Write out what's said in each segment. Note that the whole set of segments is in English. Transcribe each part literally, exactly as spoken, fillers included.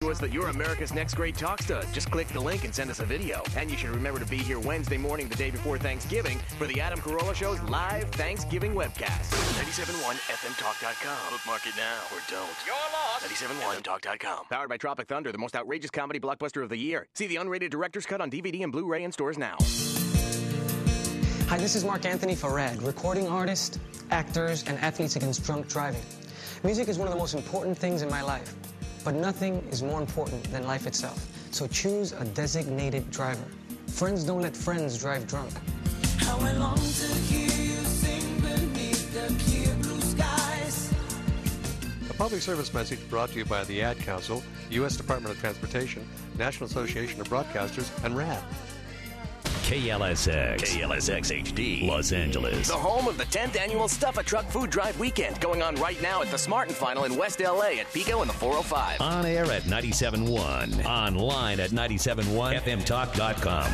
to us that you're America's next great talk stud. Just click the link and send us a video. And you should remember to be here Wednesday morning, the day before Thanksgiving, for the Adam Carolla Show's live Thanksgiving webcast. ninety-seven point one F M talk dot com. Bookmark it now or don't. You're lost. ninety-seven point one F M talk dot com. Powered by Tropic Thunder, the most outrageous comedy blockbuster of the year. See the unrated director's cut on D V D and Blu-ray in stores now. Hi, this is Mark Anthony for RAD, recording artist, actors, and athletes against drunk driving. Music is one of the most important things in my life, but nothing is more important than life itself. So choose a designated driver. Friends don't let friends drive drunk. How I long to hear you sing beneath the clear blue skies. A public service message brought to you by the Ad Council, U S Department of Transportation, National Association of Broadcasters, and RAD. K L S X, K L S X H D, Los Angeles. The home of the tenth annual Stuff a Truck Food Drive Weekend, going on right now at the Smart and Final in West L A at Pico and the four oh five. On air at ninety-seven point one. Online at ninety-seven point one F M talk dot com.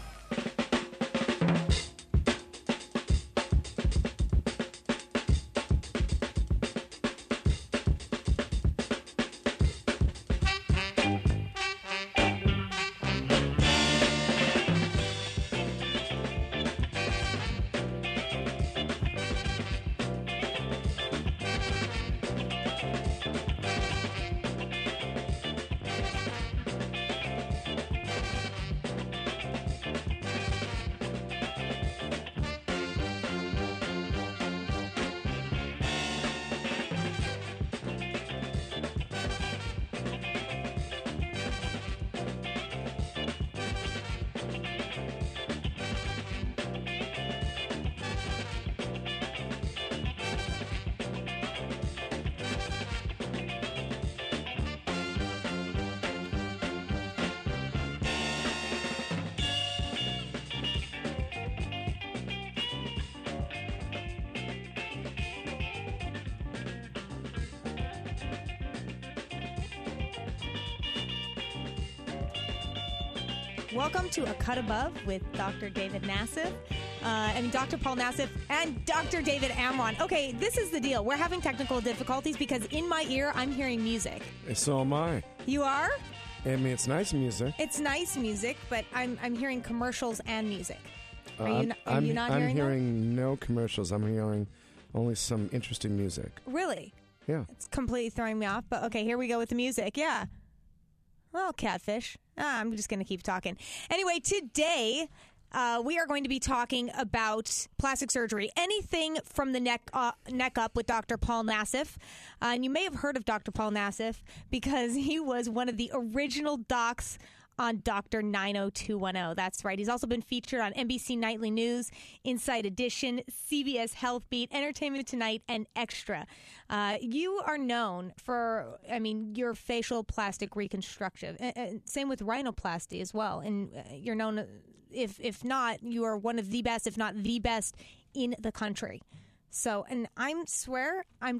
Welcome to A Cut Above with Doctor David Nassif. Uh, I mean, Doctor Paul Nassif and Doctor David Amron. Okay, this is the deal. We're having technical difficulties because in my ear, I'm hearing music. So am I. You are? I mean, it's nice music. It's nice music, but I'm I'm hearing commercials and music. Are uh, you, not, are I'm, you not I'm hearing hearing no commercials. I'm hearing only some interesting music. Really? Yeah. It's completely throwing me off, but okay, here we go with the music. Yeah. Well, catfish. Ah, I'm just going to keep talking. Anyway, today uh, we are going to be talking about plastic surgery. Anything from the neck uh, neck up with Doctor Paul Nassif. Uh, and you may have heard of Doctor Paul Nassif because he was one of the original docs on Doctor nine oh two one oh. That's right. He's also been featured on N B C Nightly News, Inside Edition, C B S Health Beat, Entertainment Tonight, and Extra. Uh, you are known for, I mean, your facial plastic reconstruction. Uh, uh, same with rhinoplasty as well. And uh, you're known, if if not, you are one of the best, if not the best, in the country. So, and I swear, I'm...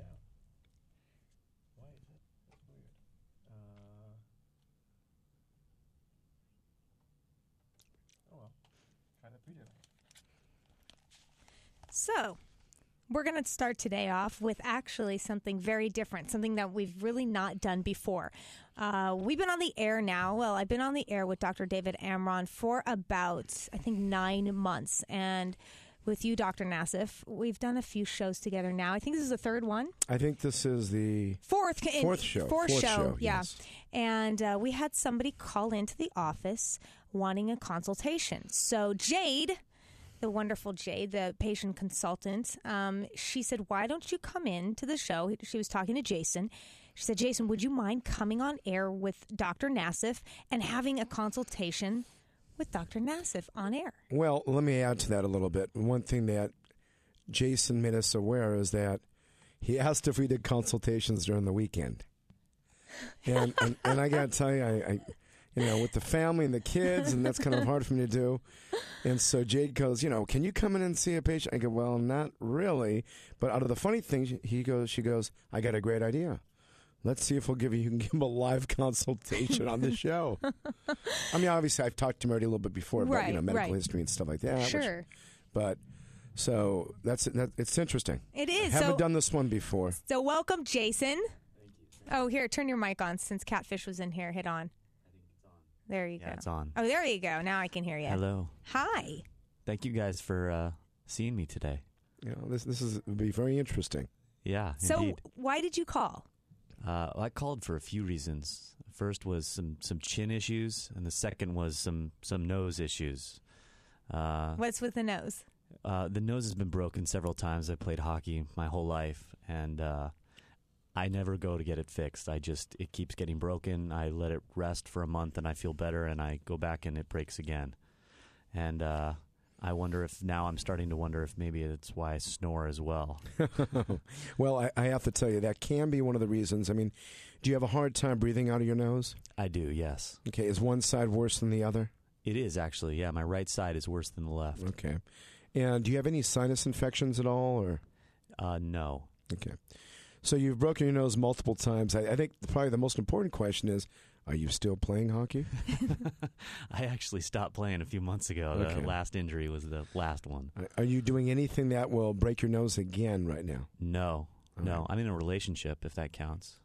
So, we're going to start today off with actually something very different, something that we've really not done before. Uh, we've been on the air now. Well, I've been on the air with Doctor David Amron for about, I think, nine months. And with you, Doctor Nassif, we've done a few shows together now. I think this is the third one. I think this is the fourth, fourth show. Fourth, fourth show, show, yeah. yes. And uh, we had somebody call into the office wanting a consultation. So Jade... the wonderful Jade, the patient consultant, um, she said, why don't you come in to the show? She was talking to Jason. She said, Jason, would you mind coming on air with Doctor Nassif and having a consultation with Doctor Nassif on air? Well, let me add to that a little bit. One thing that Jason made us aware is that he asked if we did consultations during the weekend. And and, and I got to tell you, I... I you know, with the family and the kids, and that's kind of hard for me to do. And so Jade goes, you know, can you come in and see a patient? I go, well, not really. But out of the funny things, he goes, she goes, I got a great idea. Let's see if we'll give you, you can give him a live consultation on the show. I mean, obviously, I've talked to him already a little bit before about, right, you know, medical right. history and stuff like that. Sure. Which, but, so, that's that, it's interesting. It is. I haven't so, done this one before. So, welcome, Jason. Oh, here, turn your mic on since Catfish was in here. Hit on. I think it's on. There you Yeah, go. it's on. Oh, there you go. Now I can hear you. Hello. Hi. Thank you guys for uh, seeing me today. You know, this this is would be very interesting. Yeah, So, indeed. why did you call? Uh, well, I called for a few reasons. First was some, some chin issues, and the second was some, some nose issues. Uh, What's with the nose? uh, the nose has been broken several times. I played hockey my whole life, and uh, I never go to get it fixed. I just it keeps getting broken. I let it rest for a month, and I feel better, and I go back and it breaks again. And uh, I wonder if now I'm starting to wonder if maybe it's why I snore as well. Well, I, I have to tell you, that can be one of the reasons. I mean, do you have a hard time breathing out of your nose? I do, yes. Okay, is one side worse than the other? It is actually, yeah. My right side is worse than the left. Okay. And do you have any sinus infections at all? Or Uh, no. okay. So you've broken your nose multiple times. I, I think probably the most important question is, are you still playing hockey? I actually stopped playing a few months ago. Okay. The last injury was the last one. Are you doing anything that will break your nose again right now? No, All no. right. I'm in a relationship, if that counts.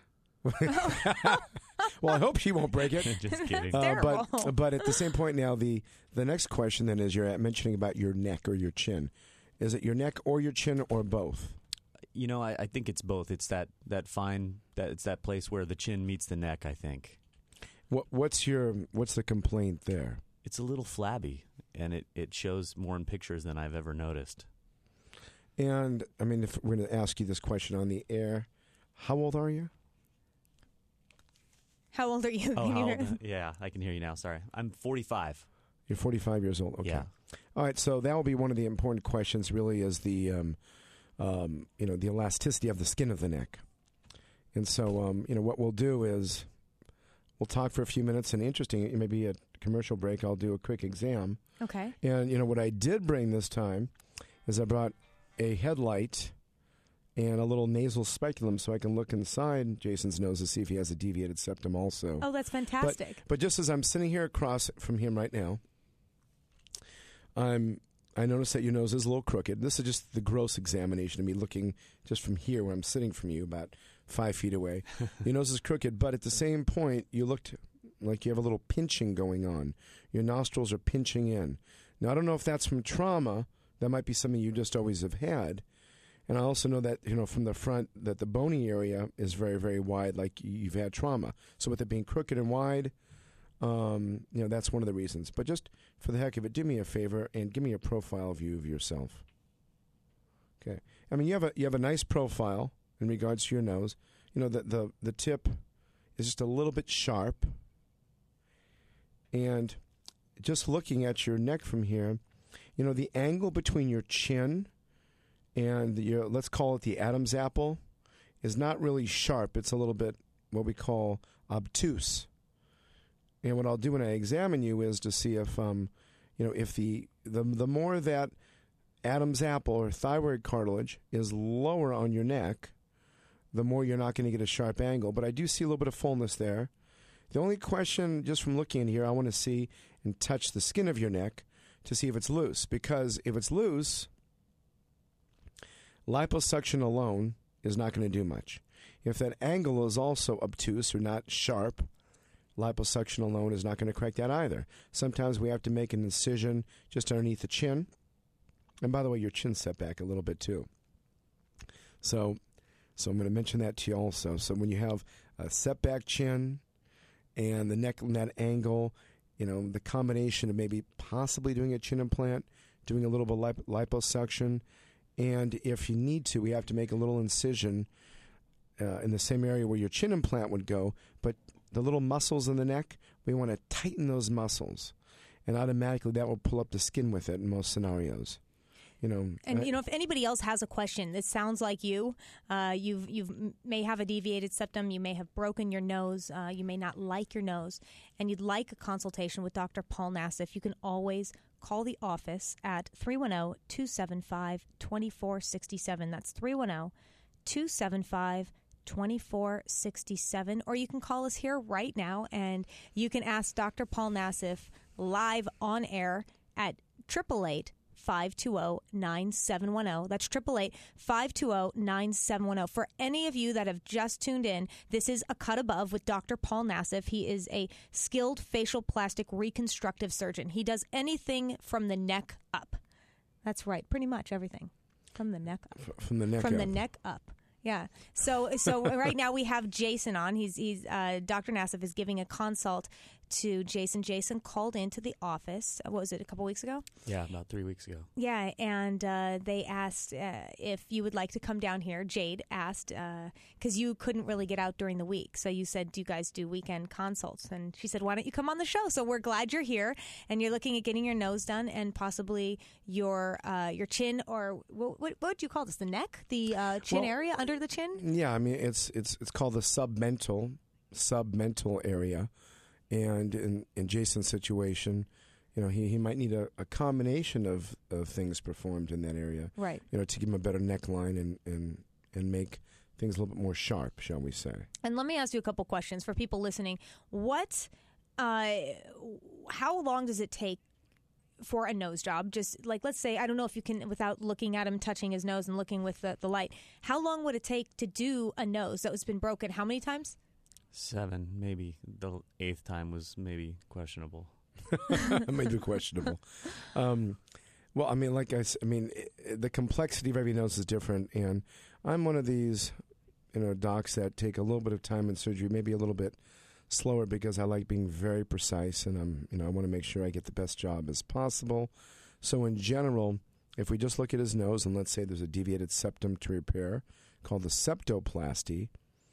Well, I hope she won't break it. Just kidding. Uh, Terrible. but but at the same point now, the the next question then is you're mentioning about your neck or your chin. Is it your neck or your chin or both? You know, I, I think it's both. It's that, that fine, that it's that place where the chin meets the neck, I think. What what's your what's the complaint there? It's a little flabby, and it, it shows more in pictures than I've ever noticed. And I mean, if we're going to ask you this question on the air, how old are you? How old are you? Oh, Can how you old? hear- Yeah, I can hear you now. Sorry. I'm forty-five. You're forty-five years old. Okay. Yeah. All right. So that will be one of the important questions. Really, is the um, um, you know the elasticity of the skin of the neck. And so um, you know what we'll do is we'll talk for a few minutes. And interesting, it may be a commercial break. I'll do a quick exam. Okay. And you know what I did bring this time is I brought a headlight and a little nasal speculum so I can look inside Jason's nose to see if he has a deviated septum also. Oh, that's fantastic. But, but just as I'm sitting here across from him right now, I'm I notice that your nose is a little crooked. This is just the gross examination of me looking just from here where I'm sitting from you, about five feet away. Your nose is crooked, but at the same point, you looked like you have a little pinching going on. Your nostrils are pinching in. Now, I don't know if that's from trauma. That might be something you just always have had. And I also know that, you know, from the front, that the bony area is very, very wide, like you've had trauma. So with it being crooked and wide, um, you know, that's one of the reasons. But just for the heck of it, do me a favor and give me a profile view of yourself. Okay. I mean, you have a you have a nice profile in regards to your nose. You know, the the, the tip is just a little bit sharp. And just looking at your neck from here, you know, the angle between your chin and your, let's call it the Adam's apple, is not really sharp. It's a little bit what we call obtuse. And what I'll do when I examine you is to see if, um, you know, if the the the more that Adam's apple or thyroid cartilage is lower on your neck, the more you're not going to get a sharp angle. But I do see a little bit of fullness there. The only question, just from looking in here, I want to see and touch the skin of your neck to see if it's loose. Because if it's loose, liposuction alone is not going to do much. If that angle is also obtuse or not sharp, liposuction alone is not going to correct that either. Sometimes we have to make an incision just underneath the chin. And by the way, your chin's set back a little bit too. So, so I'm going to mention that to you also. So when you have a setback chin and the neck in that angle, you know, the combination of maybe possibly doing a chin implant, doing a little bit of lip- liposuction, and if you need to, we have to make a little incision uh, in the same area where your chin implant would go, but the little muscles in the neck, we want to tighten those muscles, and automatically that will pull up the skin with it in most scenarios. You know, And I- you know, if anybody else has a question that sounds like you, uh, you've you may have a deviated septum, you may have broken your nose, uh, you may not like your nose, and you'd like a consultation with Doctor Paul Nassif, you can always call the office at three one zero, two seven five, two four six seven. That's three one zero, two seven five, two four six seven. Or you can call us here right now, and you can ask Doctor Paul Nassif live on air at triple eight, five two zero, nine seven one zero. That's eight eight eight, five two zero, nine seven one zero. For any of you that have just tuned in, this is A Cut Above with Doctor Paul Nassif. He is a skilled facial plastic reconstructive surgeon. He does anything from the neck up. That's right, pretty much everything. From the neck up. F- from the neck From up. the neck up. Yeah. So so right now we have Jason on. He's he's uh, Doctor Nassif is giving a consult to Jason. Jason called into the office. What was it? A couple weeks ago? Yeah, about three weeks ago. Yeah, and uh, they asked uh, if you would like to come down here. Jade asked because uh, you couldn't really get out during the week, so you said, "Do you guys do weekend consults?" And she said, "Why don't you come on the show?" So we're glad you're here, and you're looking at getting your nose done and possibly your uh, your chin or what, what what do you call this? The neck, the uh, chin Well, area under the chin. Yeah, I mean it's it's it's called the submental submental area, and in, in Jason's situation, you know, he, he might need a, a combination of, of things performed in that area, Right. You know, to give him a better neckline and, and and make things a little bit more sharp, shall we say? And let me ask you a couple questions for people listening. What, uh, how long does it take for a nose job? Just like, let's say, I don't know if you can, without looking at him, touching his nose and looking with the, the light, how long would it take to do a nose that has been broken? How many times? Seven, maybe. The eighth time was maybe questionable. Maybe questionable. Um, well, I mean, like I said, I mean, i the complexity of every nose is different, and I'm one of these, you know, docs that take a little bit of time in surgery, maybe a little bit slower because I like being very precise, and I'm, you know, I want to make sure I get the best job as possible. So in general, if we just look at his nose, and let's say there's a deviated septum to repair, called the septoplasty.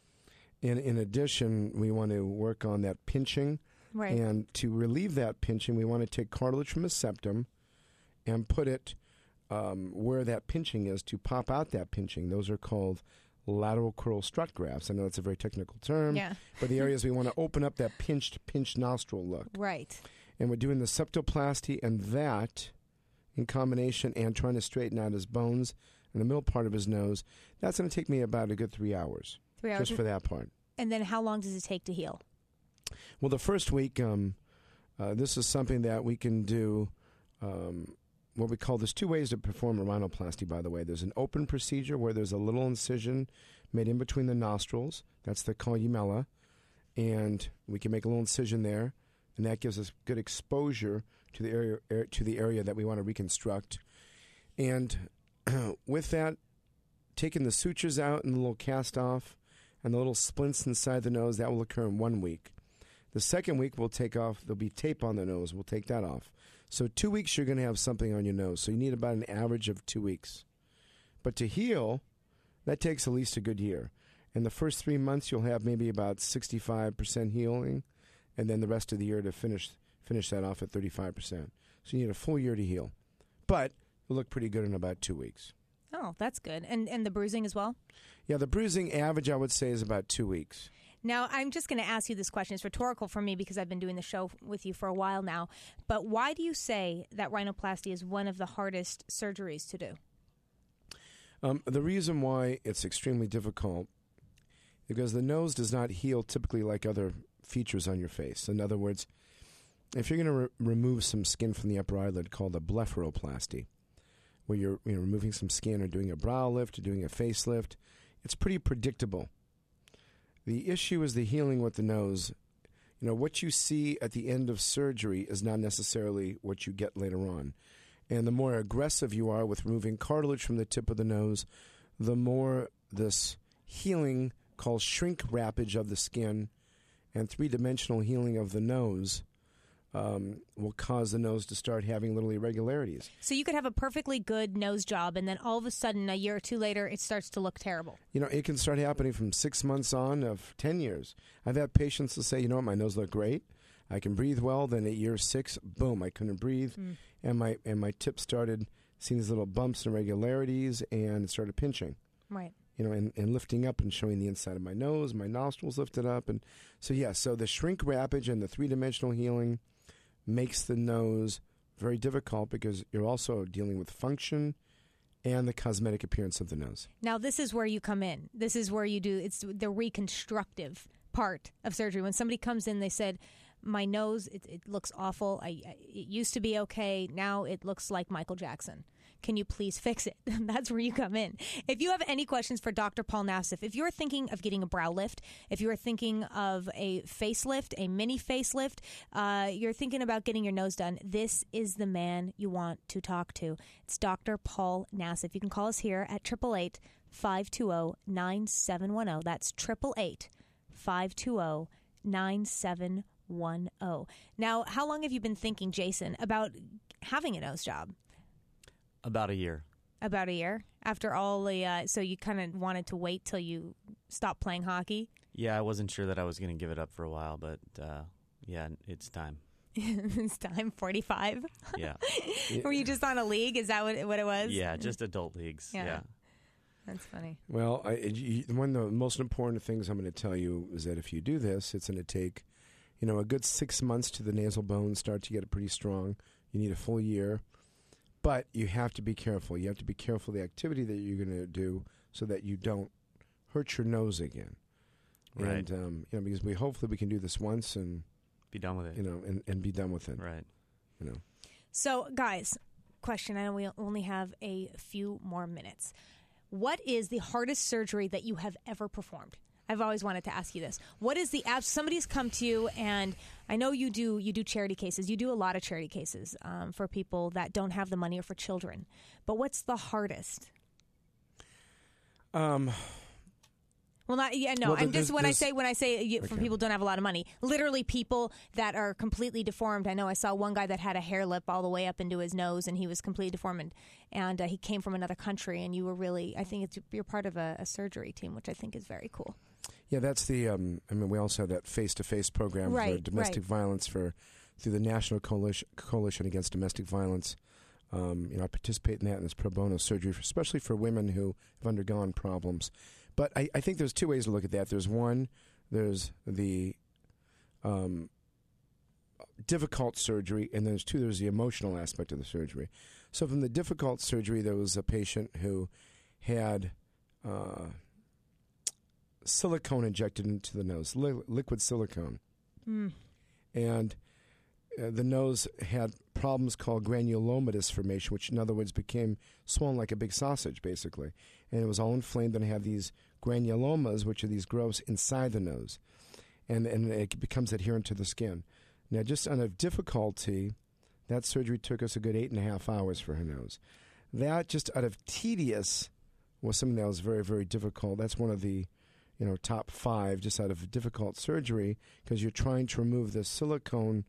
In in addition, we want to work on that pinching. Right. And to relieve that pinching, we want to take cartilage from the septum and put it um, where that pinching is to pop out that pinching. Those are called lateral crural strut grafts. I know it's a very technical term. Yeah. But the areas we want to open up that pinched, pinched nostril look. Right. And we're doing the septoplasty and that in combination and trying to straighten out his bones in the middle part of his nose. That's going to take me about a good three hours. Three hours. Just for that part. And then how long does it take to heal? Well, the first week, um, uh, this is something that we can do, um, what we call, there's two ways to perform a rhinoplasty, by the way. There's an open procedure where there's a little incision made in between the nostrils. That's the columella. And we can make a little incision there, and that gives us good exposure to the area, er, to the area that we want to reconstruct. And with that, taking the sutures out and the little cast off and the little splints inside the nose, that will occur in one week. The second week, we'll take off, there'll be tape on the nose. We'll take that off. So two weeks, you're going to have something on your nose. So you need about an average of two weeks. But to heal, that takes at least a good year. In the first three months, you'll have maybe about sixty-five percent healing, and then the rest of the year to finish finish that off at thirty-five percent. So you need a full year to heal. But it'll look pretty good in about two weeks. Oh, that's good. And and the bruising as well? Yeah, the bruising average, I would say, is about two weeks. Now, I'm just going to ask you this question. It's rhetorical for me because I've been doing the show with you for a while now. But why do you say that rhinoplasty is one of the hardest surgeries to do? Um, the reason why it's extremely difficult is because the nose does not heal typically like other features on your face. In other words, if you're going to re- remove some skin from the upper eyelid called a blepharoplasty, where you're you know, removing some skin or doing a brow lift or doing a facelift, it's pretty predictable. The issue is the healing with the nose. You know, what you see at the end of surgery is not necessarily what you get later on. And the more aggressive you are with removing cartilage from the tip of the nose, the more this healing called shrink wrappage of the skin and three-dimensional healing of the nose um, will cause the nose to start having little irregularities. So you could have a perfectly good nose job, and then all of a sudden, a year or two later, it starts to look terrible. You know, it can start happening from six months on of ten years. I've had patients that say, you know what, my nose looked great. I can breathe well. Then at year six, boom, I couldn't breathe. Mm. And my and my tip started seeing these little bumps and irregularities, and it started pinching. Right. You know, and, and lifting up and showing the inside of my nose. My nostrils lifted up. And so, yeah, so the shrink wrappage and the three-dimensional healing makes the nose very difficult because you're also dealing with function and the cosmetic appearance of the nose. Now, this is where you come in. This is where you do, it's the reconstructive part of surgery. When somebody comes in, they said, my nose, it, it looks awful. I, I It used to be okay. Now it looks like Michael Jackson. Can you please fix it? That's where you come in. If you have any questions for Doctor Paul Nassif, if you're thinking of getting a brow lift, if you're thinking of a facelift, a mini facelift, uh, you're thinking about getting your nose done, this is the man you want to talk to. It's Doctor Paul Nassif. You can call us here at eight eight eight, five two zero, nine seven one zero. That's eight eight eight, five two zero, nine seven one zero. Now, how long have you been thinking, Jason, about having a nose job? About a year. About a year? After all the, uh, so you kind of wanted to wait till you stopped playing hockey? Yeah, I wasn't sure that I was going to give it up for a while, but uh, yeah, it's time. It's time, forty-five? Yeah. Were you just on a league? Is that what, what it was? Yeah, just adult leagues. Yeah. Yeah. That's funny. Well, I, you, one of the most important things I'm going to tell you is that if you do this, it's going to take, you know, a good six months to the nasal bones start to get pretty strong. You need a full year. But you have to be careful. You have to be careful of the activity that you're going to do so that you don't hurt your nose again. Right. And, um, you know, because we hopefully we can do this once and be done with it. You know, and, and be done with it. Right. You know. So, guys, question. I know we only have a few more minutes. What is the hardest surgery that you have ever performed? I've always wanted to ask you this. What is the app? Somebody's come to you, and I know you do. You do charity cases. You do a lot of charity cases um, for people that don't have the money or for children. But what's the hardest? Um. Well, not yeah. No, well, I'm just when I there's- say when I say you, for Okay. people who don't have a lot of money, literally people that are completely deformed. I know I saw one guy that had a hair lip all the way up into his nose, and he was completely deformed, and, and uh, he came from another country. And you were really, I think it's you're part of a, a surgery team, which I think is very cool. Yeah, that's the. Um, I mean, we also have that face-to-face program Right, for domestic right. violence for through the National Coalition, Coalition Against Domestic Violence. Um, you know, I participate in that in this pro bono surgery, for, especially for women who have undergone problems. But I, I think there's two ways to look at that. There's one, there's the um, difficult surgery, and there's two, there's the emotional aspect of the surgery. So from the difficult surgery, there was a patient who had uh, silicone injected into the nose, li- liquid silicone. Mm. And uh, the nose had problems called granulomatous formation, which in other words became swollen like a big sausage, basically. And it was all inflamed and had these granulomas, which are these growths inside the nose. And, and it becomes adherent to the skin. Now, just out of difficulty, that surgery took us a good eight and a half hours for her nose. That, just out of tedious, was something that was very, very difficult. That's one of the you know, top five just out of difficult surgery because you're trying to remove the silicone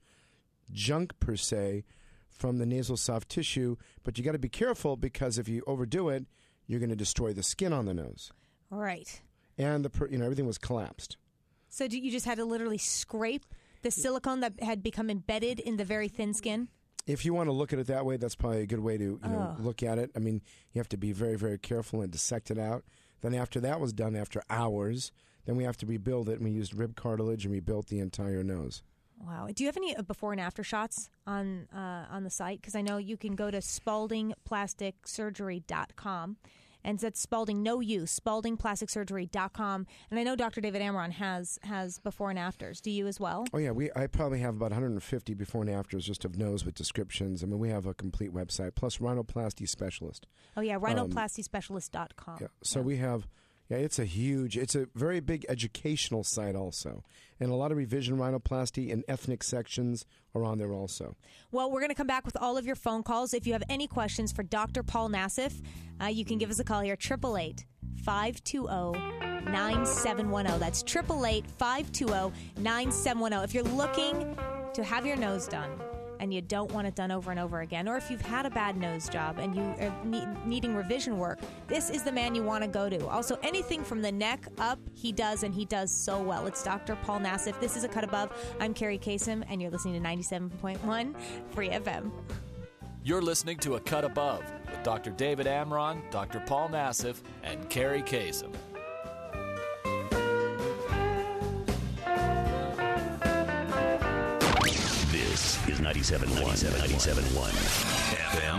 junk, per se, from the nasal soft tissue. But you got to be careful because if you overdo it, you're going to destroy the skin on the nose. Right. And the per- you know everything was collapsed. So do you just had to literally scrape the silicone that had become embedded in the very thin skin? If you want to look at it that way, that's probably a good way to you know Oh. look at it. I mean, you have to be very, very careful and dissect it out. Then after that was done, after hours, then we have to rebuild it, and we used rib cartilage and rebuilt the entire nose. Wow. Do you have any uh, before and after shots on uh, on the site? Because I know you can go to spalding plastic surgery dot com. And that's Spalding, no use, spalding plastic surgery dot com. And I know Doctor David Amron has has before and afters. Do you as well? Oh, yeah. we I probably have about one hundred fifty before and afters just of nose with descriptions. I mean, we have a complete website, plus rhinoplasty specialist. Oh, yeah, rhinoplasty specialist dot com. Yeah. So we have, yeah, it's a huge, it's a very big educational site also. And a lot of revision rhinoplasty and ethnic sections are on there also. Well, we're going to come back with all of your phone calls. If you have any questions for Doctor Paul Nassif, uh, you can give us a call here, eight eight eight, five two zero, nine seven one zero. That's eight eight eight, five two zero, nine seven one zero. If you're looking to have your nose done and you don't want it done over and over again, or if you've had a bad nose job and you are ne- needing revision work, this is the man you want to go to. Also, anything from the neck up, he does, and he does so well. It's Doctor Paul Nassif. This is A Cut Above. I'm Carrie Kasem, and you're listening to ninety-seven point one Free F M. You're listening to A Cut Above with Doctor David Amron, Doctor Paul Nassif, and Carrie Kasem. This is ninety-seven point one, ninety-seven point one F M Talk.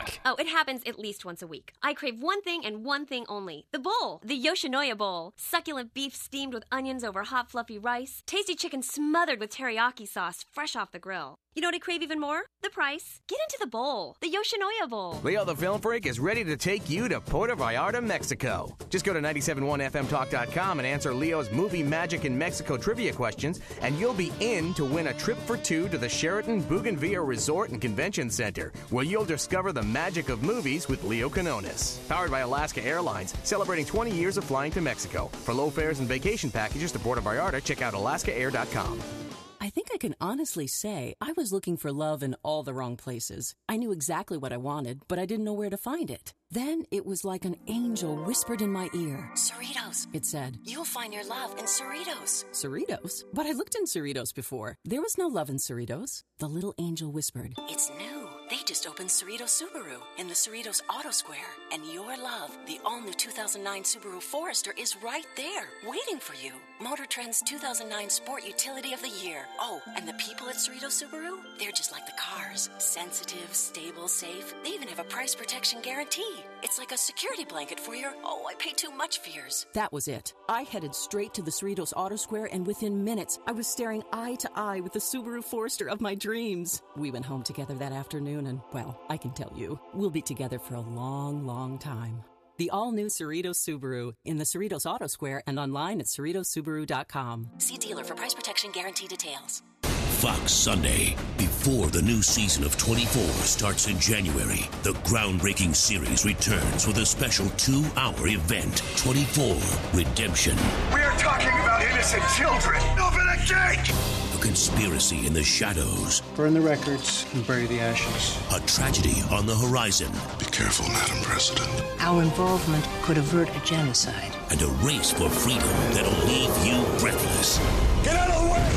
Talk. Oh, it happens at least once a week. I crave one thing and one thing only. The bowl. The Yoshinoya Bowl. Succulent beef steamed with onions over hot, fluffy rice. Tasty chicken smothered with teriyaki sauce fresh off the grill. You know what I crave even more? The price. Get into the bowl. The Yoshinoya Bowl. Leo the Film Freak is ready to take you to Puerto Vallarta, Mexico. Just go to ninety-seven point one F M talk dot com and answer Leo's Movie Magic in Mexico trivia questions, and you'll be in to win a trip for two to the Sheraton Bougainvillea Resort and Convention Center, where you'll discover the magic of movies with Leo Canones. Powered by Alaska Airlines, celebrating twenty years of flying to Mexico. For low fares and vacation packages to Puerto Vallarta, check out alaska air dot com. I think I can honestly say I was looking for love in all the wrong places. I knew exactly what I wanted, but I didn't know where to find it. Then it was like an angel whispered in my ear. Cerritos, it said. You'll find your love in Cerritos. Cerritos? But I looked in Cerritos before. There was no love in Cerritos. The little angel whispered. It's new. They just opened Cerritos Subaru in the Cerritos Auto Square. And your love, the all-new two thousand nine Subaru Forester, is right there, waiting for you. Motor Trend's two thousand nine Sport Utility of the Year. Oh, and the people at Cerritos Subaru? They're just like the cars. Sensitive, stable, safe. They even have a price protection guarantee. It's like a security blanket for your, oh, I pay too much fears. That was it. I headed straight to the Cerritos Auto Square, and within minutes, I was staring eye to eye with the Subaru Forester of my dreams. We went home together that afternoon, and, well, I can tell you, we'll be together for a long, long time. The all-new Cerritos Subaru in the Cerritos Auto Square and online at cerritos subaru dot com. See dealer for price protection guarantee details. Fox Sunday. Before the new season of twenty-four starts in January, the groundbreaking series returns with a special two-hour event, twenty-four Redemption. We are talking about innocent children. Open the gate! A conspiracy in the shadows. Burn the records and bury the ashes. A tragedy on the horizon. Be careful, Madam President. Our involvement could avert a genocide. And a race for freedom that'll leave you breathless. Get out of the way!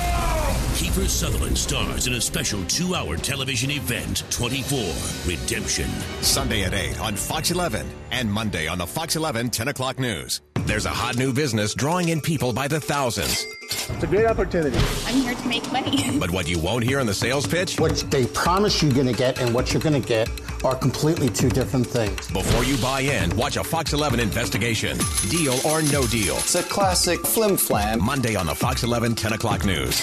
Kiefer Sutherland stars in a special two-hour television event, twenty-four Redemption. Sunday at eight on Fox eleven and Monday on the Fox eleven ten o'clock news. There's a hot new business drawing in people by the thousands. It's a great opportunity. I'm here to make money. But what you won't hear in the sales pitch? What they promise you're going to get and what you're going to get are completely two different things. Before you buy in, watch a Fox eleven investigation. Deal or no deal. It's a classic flim-flam. Monday on the Fox eleven ten o'clock news.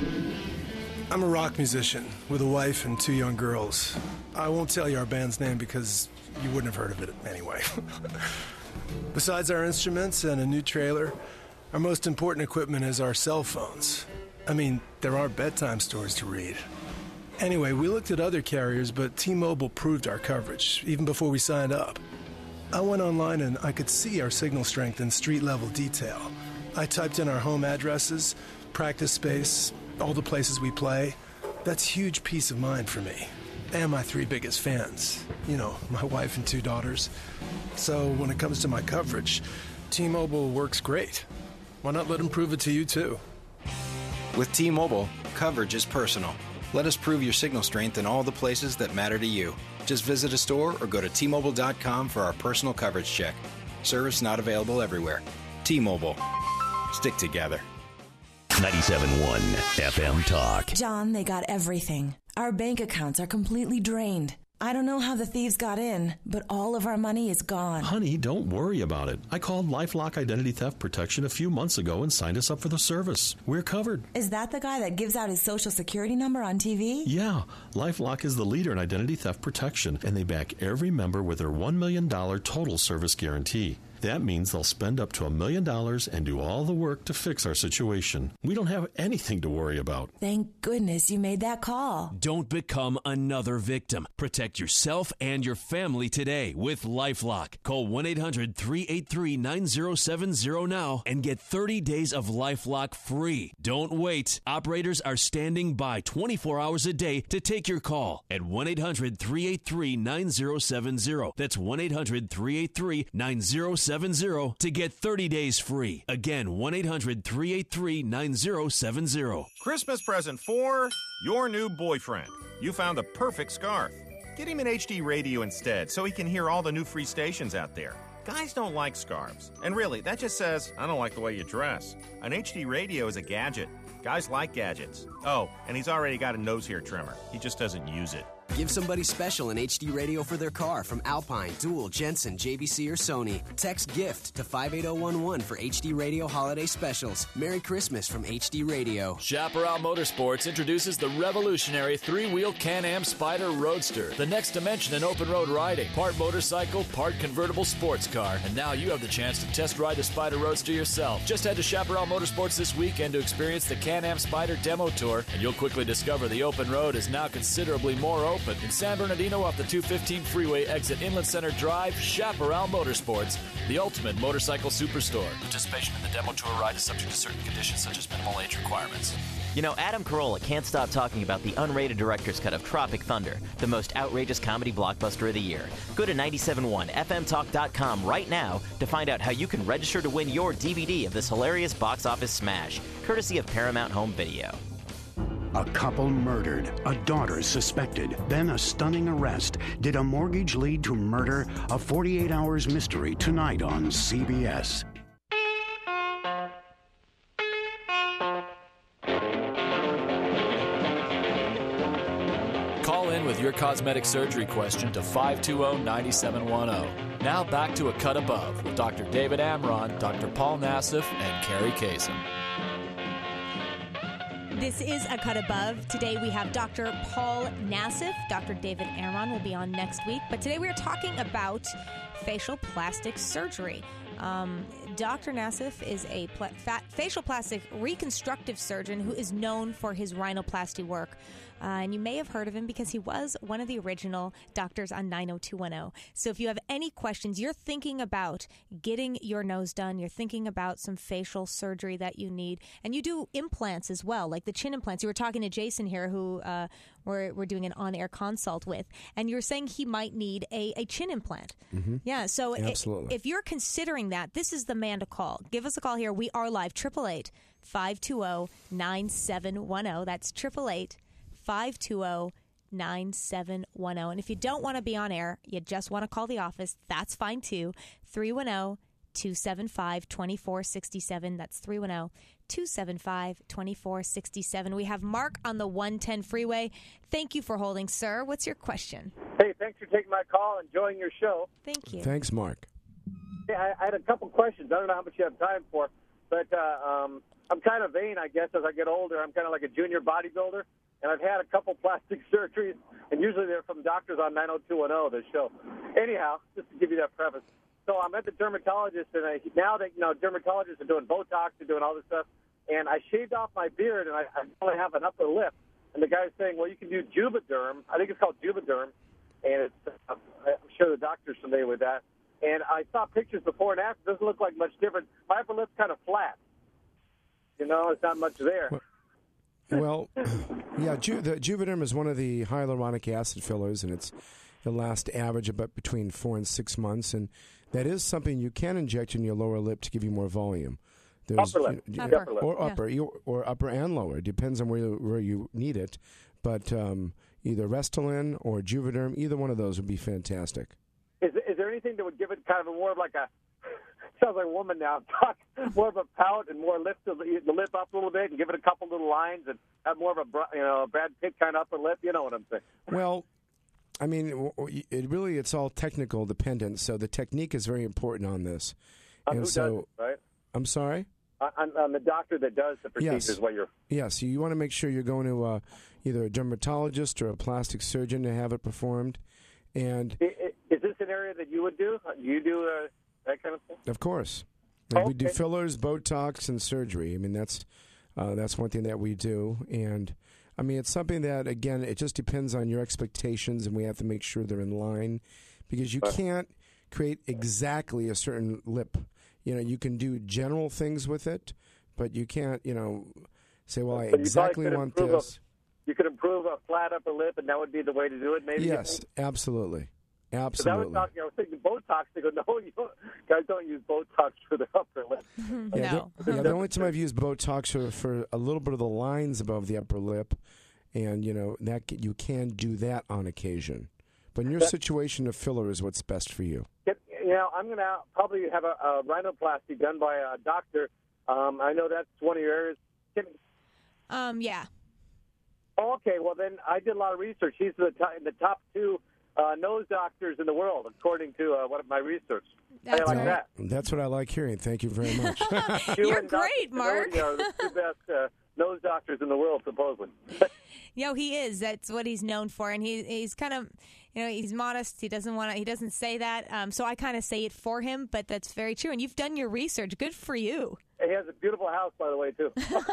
I'm a rock musician with a wife and two young girls. I won't tell you our band's name because you wouldn't have heard of it anyway. Besides our instruments and a new trailer, our most important equipment is our cell phones. I mean, there are bedtime stories to read. Anyway, we looked at other carriers, but T-Mobile proved our coverage, even before we signed up. I went online and I could see our signal strength in street-level detail. I typed in our home addresses, practice space, all the places we play. That's huge peace of mind for me. And my three biggest fans. You know, my wife and two daughters. So when it comes to my coverage, T-Mobile works great. Why not let them prove it to you, too? With T-Mobile, coverage is personal. Let us prove your signal strength in all the places that matter to you. Just visit a store or go to T Mobile dot com for our personal coverage check. Service not available everywhere. T-Mobile. Stick together. ninety-seven point one F M Talk. John, they got everything. Our bank accounts are completely drained. I don't know how the thieves got in, but all of our money is gone. Honey, don't worry about it. I called LifeLock Identity Theft Protection a few months ago and signed us up for the service. We're covered. Is that the guy that gives out his social security number on T V? Yeah. LifeLock is the leader in identity theft protection, and they back every member with their one million dollars total service guarantee. That means they'll spend up to a million dollars and do all the work to fix our situation. We don't have anything to worry about. Thank goodness you made that call. Don't become another victim. Protect yourself and your family today with LifeLock. Call one eight hundred three eight three nine zero seven zero now and get thirty days of LifeLock free. Don't wait. Operators are standing by twenty-four hours a day to take your call at one eight hundred three eight three nine zero seven zero. That's one eight hundred three eight three nine zero seven zero to get thirty days free. Again, one eight hundred three eight three nine zero seven zero. Christmas present for your new boyfriend. You found the perfect scarf. Get him an H D radio instead so he can hear all the new free stations out there. Guys don't like scarves. And really, that just says, I don't like the way you dress. An H D radio is a gadget. Guys like gadgets. Oh, and he's already got a nose hair trimmer. He just doesn't use it. Give somebody special an H D radio for their car from Alpine, Dual, Jensen, J V C, or Sony. Text GIFT to five eight zero one one for H D Radio holiday specials. Merry Christmas from H D Radio. Chaparral Motorsports introduces the revolutionary three-wheel Can-Am Spyder Roadster, the next dimension in open road riding. Part motorcycle, part convertible sports car. And now you have the chance to test ride the Spyder Roadster yourself. Just head to Chaparral Motorsports this weekend to experience the Can-Am Spyder Demo Tour, and you'll quickly discover the open road is now considerably more open. In San Bernardino off the two fifteen freeway exit Inland Center Drive, Chaparral Motorsports, the ultimate motorcycle superstore. Participation in the Demo Tour ride is subject to certain conditions such as minimal age requirements. You know, Adam Carolla can't stop talking about the unrated director's cut of Tropic Thunder, the most outrageous comedy blockbuster of the year. Go to ninety-seven point one F M talk dot com right now to find out how you can register to win your D V D of this hilarious box office smash, courtesy of Paramount Home Video. A couple murdered, a daughter suspected, then a stunning arrest. Did a mortgage lead to murder? A forty-eight hours mystery tonight on C B S. Call in with your cosmetic surgery question to five two zero, nine seven one zero. Now back to A Cut Above with Doctor David Amron, Doctor Paul Nassif, and Carrie Kasem. This is A Cut Above. Today we have Doctor Paul Nassif. Doctor David Amron will be on next week. But today we're talking about facial plastic surgery. Um, Doctor Nassif is a pla- fat facial plastic reconstructive surgeon who is known for his rhinoplasty work. Uh, and you may have heard of him because he was one of the original doctors on nine oh two one oh. So if you have any questions, you're thinking about getting your nose done, you're thinking about some facial surgery that you need, and you do implants as well, like the chin implants. You were talking to Jason here, who uh, we're, we're doing an on-air consult with, and you're saying he might need a, a chin implant. Mm-hmm. Yeah, so i- Absolutely. if you're considering that, this is the man to call. Give us a call here. We are live, eight eight eight, five two zero, nine seven one zero. That's eight eight eight, five two zero, nine seven one zero. And if you don't want to be on air, you just want to call the office, that's fine too. three one zero, two seven five, two four six seven. That's three one zero, two seven five, two four six seven. We have Mark on the one ten freeway. Thank you for holding, sir. What's your question? Hey, thanks for taking my call. Enjoying your show. Thank you. Thanks, Mark. Hey, I, I had a couple questions. I don't know how much you have time for, but uh, um, I'm kind of vain, I guess, as I get older. I'm kind of like a junior bodybuilder, and I've had a couple plastic surgeries, and usually they're from doctors on nine oh two one oh, this show. Anyhow, just to give you that preface. So I'm at the dermatologist, and I, now that, you know, dermatologists are doing Botox, they're doing all this stuff, and I shaved off my beard, and I, I only have an upper lip. And the guy's saying, well, you can do Juvederm. I think it's called Juvederm, and it's, uh, I'm sure the doctor's familiar with that. And I saw pictures before and after. It doesn't look like much different. My upper lip's kind of flat. You know, it's not much there. Well, yeah, Ju- the Juvederm is one of the hyaluronic acid fillers, and it's it'll last average about between four and six months, and that is something you can inject in your lower lip to give you more volume. There's, upper lip, you know, upper lip. or upper, you, or upper and lower. It depends on where you, where you need it, but um, either Restylane or Juvederm, either one of those would be fantastic. Is, is there anything that would give it kind of a more of like a, sounds like a woman now, talk, more of a pout and more lift the, the lip up a little bit and give it a couple little lines and have more of a, you know, a Brad Pitt kind of upper lip? You know what I'm saying? Well, I mean, it really, it's all technical dependent, so the technique is very important on this. On and who so, does it, right? I'm sorry? On, on the doctor that does the procedures, Yes. what you're... Yes, you want to make sure you're going to uh, either a dermatologist or a plastic surgeon to have it performed. And I- I- Is this an area that you would do? Do you do uh, that kind of thing? of course, Okay. we do fillers, Botox, and surgery. I mean, that's uh, that's one thing that we do. And I mean, it's something that, again, it just depends on your expectations, and we have to make sure they're in line because you can't create exactly a certain lip. You know, you can do general things with it, but you can't, you know, say, well, I But you exactly probably could want improve a- this. You could improve a flat upper lip, and that would be the way to do it, maybe? you Yes, think? absolutely. Because I was Absolutely. talking, I was thinking Botox. They go, no, you don't, guys don't use Botox for the upper lip. Yeah, the, yeah, the only time I've used Botox for, for a little bit of the lines above the upper lip, and, you know, that you can do that on occasion. But in your situation, a filler is what's best for you. You know, I'm going to probably have a, a rhinoplasty done by a doctor. Um, I know that's one of your areas. Can, Um, yeah. Oh, okay. Well, then I did a lot of research. He's the top, the top two uh, nose doctors in the world, according to uh, what my research. That's How do you like right. that? That's what I like hearing. Thank you very much. You You're and Doctor great, Mark. Finodi are the two best uh, nose doctors in the world, supposedly. Yo, he is. That's what he's known for, and he he's kind of, you know, he's modest. He doesn't want to. He doesn't say that. Um, so I kind of say it for him, but that's very true. And you've done your research. Good for you. He has a beautiful house, by the way, too.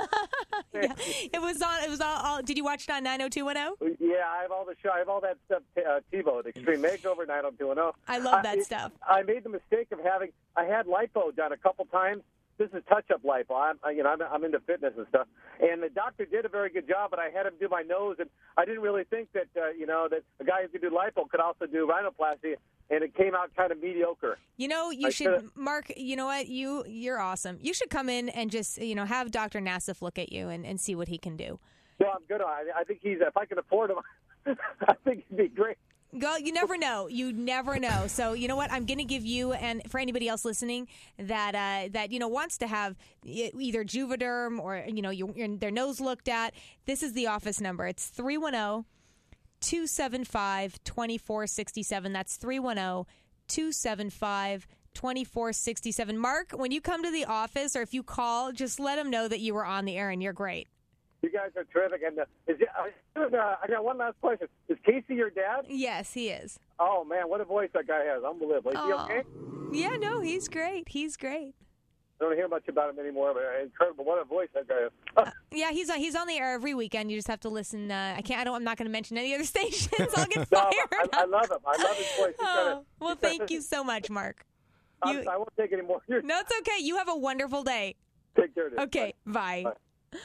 Yeah, it was on. It was all, all. Did you watch it on nine oh two one oh? Yeah, I have all the show. I have all that stuff. Uh, TiVo, the Extreme Makeover, nine oh two one oh. I love that I, stuff. I made the mistake of having. I had lipo done a couple times. This is touch-up lipo. I'm, I, you know, I'm, I'm into fitness and stuff. And the doctor did a very good job, but I had him do my nose, and I didn't really think that, uh, you know, that a guy who could do lipo could also do rhinoplasty, and it came out kind of mediocre. You know, you I should, should've- Mark. You know what? You you're awesome. You should come in and just, you know, have Doctor Nassif look at you and, and see what he can do. Well, I'm good. I, I think he's. If I can afford him, I think he'd be great. Go. You never know. You never know. So you know what? I'm going to give you, and for anybody else listening that uh, that you know wants to have e- either Juvederm or you know your, your, their nose looked at. This is the office number. It's three one zero, two seven five, two four six seven. That's three one zero, two seven five, two four six seven. Mark, when you come to the office or if you call, just let them know that you were on the air and you're great. You guys are terrific. And uh, is it, uh, I got one last question. Is Casey your dad? Yes, he is. Oh, man, what a voice that guy has. Unbelievable. Is he Aw. okay? Yeah, no, he's great. He's great. I don't hear much about him anymore, but incredible. What a voice that guy has. Uh, yeah, he's on, he's on the air every weekend. You just have to listen. Uh, I can't. I don't. I'm not going to mention any other stations. I'll get No, fired. I, I love him. I love his voice. He's Oh, kinda- well, he's thank kinda- you so much, Mark. I'm- You- I won't take any more. You're- No, it's okay. You have a wonderful day. Take care, dude. Okay, bye. Bye.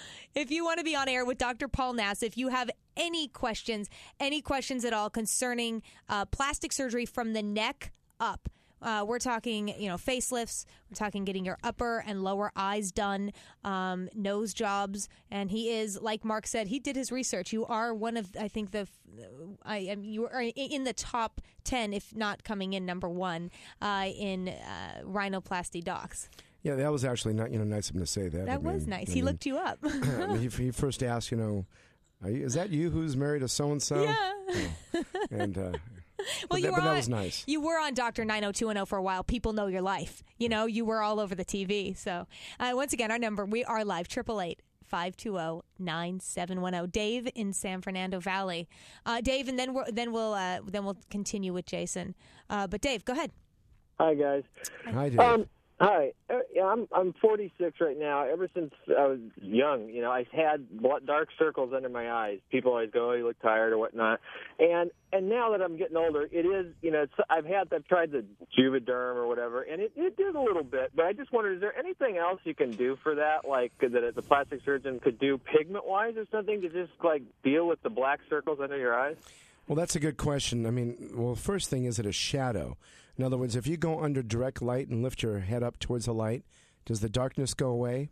If you want to be on air with Doctor Paul Nass, if you have any questions, any questions at all concerning uh, plastic surgery from the neck up, uh, we're talking, you know, facelifts. We're talking getting your upper and lower eyes done, um, nose jobs, and he is, like Mark said, he did his research. You are one of, I think, the, I am you are in the top ten, if not coming in number one, uh, in uh, rhinoplasty docs. Yeah, that was actually not, you know, nice of him to say that. That I was mean, nice. I He mean, looked you up. I mean, he, he first asked, you know, are you, is that you who's married to so and so? Yeah. And uh, Well, but you that, were but that on, was nice. You were on Doctor nine oh two one oh for a while. People know your life. You know, you were all over the T V. So, uh, once again, our number, we are live, eight eight eight, five two zero, nine seven one zero. Dave in San Fernando Valley. Uh, Dave, and then, we're, then, we'll, uh, then we'll continue with Jason. Uh, but, Dave, go ahead. Hi, guys. Hi, Dave. Um, hi. Uh, yeah, I'm I'm forty-six right now. Ever since I was young, you know, I've had bl- dark circles under my eyes. People always go, "Oh, you look tired" or whatnot. And and now that I'm getting older, it is, you know, it's, I've had I've tried the Juvederm or whatever, and it, it did a little bit. But I just wondered, is there anything else you can do for that, like that the plastic surgeon could do pigment-wise or something to just like deal with the black circles under your eyes? Well, that's a good question. I mean, well, first thing, is it a shadow? In other words, if you go under direct light and lift your head up towards the light, does the darkness go away?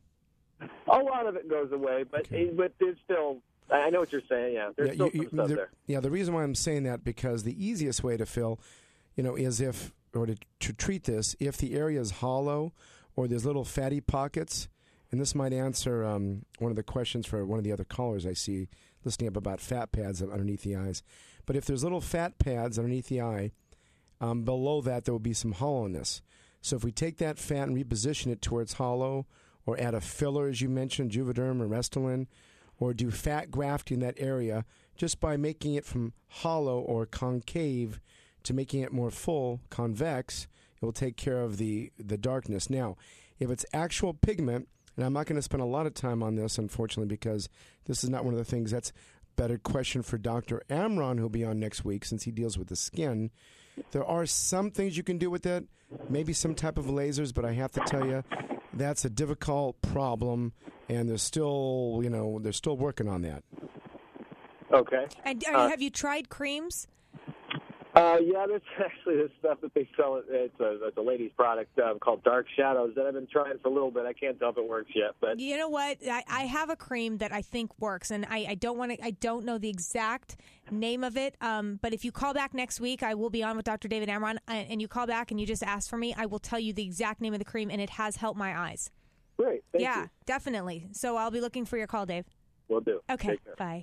A lot of it goes away, but Okay. but there's still. I know what you're saying. Yeah, there's yeah, still you- some you- stuff the, there. Yeah, the reason why I'm saying that, because the easiest way to fill, you know, is if, or to, to treat this, if the area is hollow or there's little fatty pockets, and this might answer um, one of the questions for one of the other callers I see listening up about fat pads underneath the eyes. But if there's little fat pads underneath the eye, um, below that there will be some hollowness. So if we take that fat and reposition it towards hollow, or add a filler, as you mentioned, Juvederm or Restylane, or do fat grafting in that area, just by making it from hollow or concave to making it more full, convex, it will take care of the, the darkness. Now, if it's actual pigment, and I'm not going to spend a lot of time on this, unfortunately, because this is not one of the things that's a better question for Doctor Amron, who'll be on next week, since he deals with the skin. There are some things you can do with it, maybe some type of lasers, but I have to tell you, that's a difficult problem, and they're still, you know, they're still working on that. Okay. And are, Uh, have you tried creams? Uh, yeah, there's actually this stuff that they sell. It's a, it's a lady's product um, called Dark Shadows that I've been trying for a little bit. I can't tell if it works yet, but You know what? I, I have a cream that I think works, and I, I don't want to. I don't know the exact name of it. Um, but if you call back next week, I will be on with Doctor David Amron, and, and you call back and you just ask for me, I will tell you the exact name of the cream, and it has helped my eyes. Great. Thank yeah, you. definitely. So I'll be looking for your call, Dave. We'll do. Okay. Take care. Bye. Bye.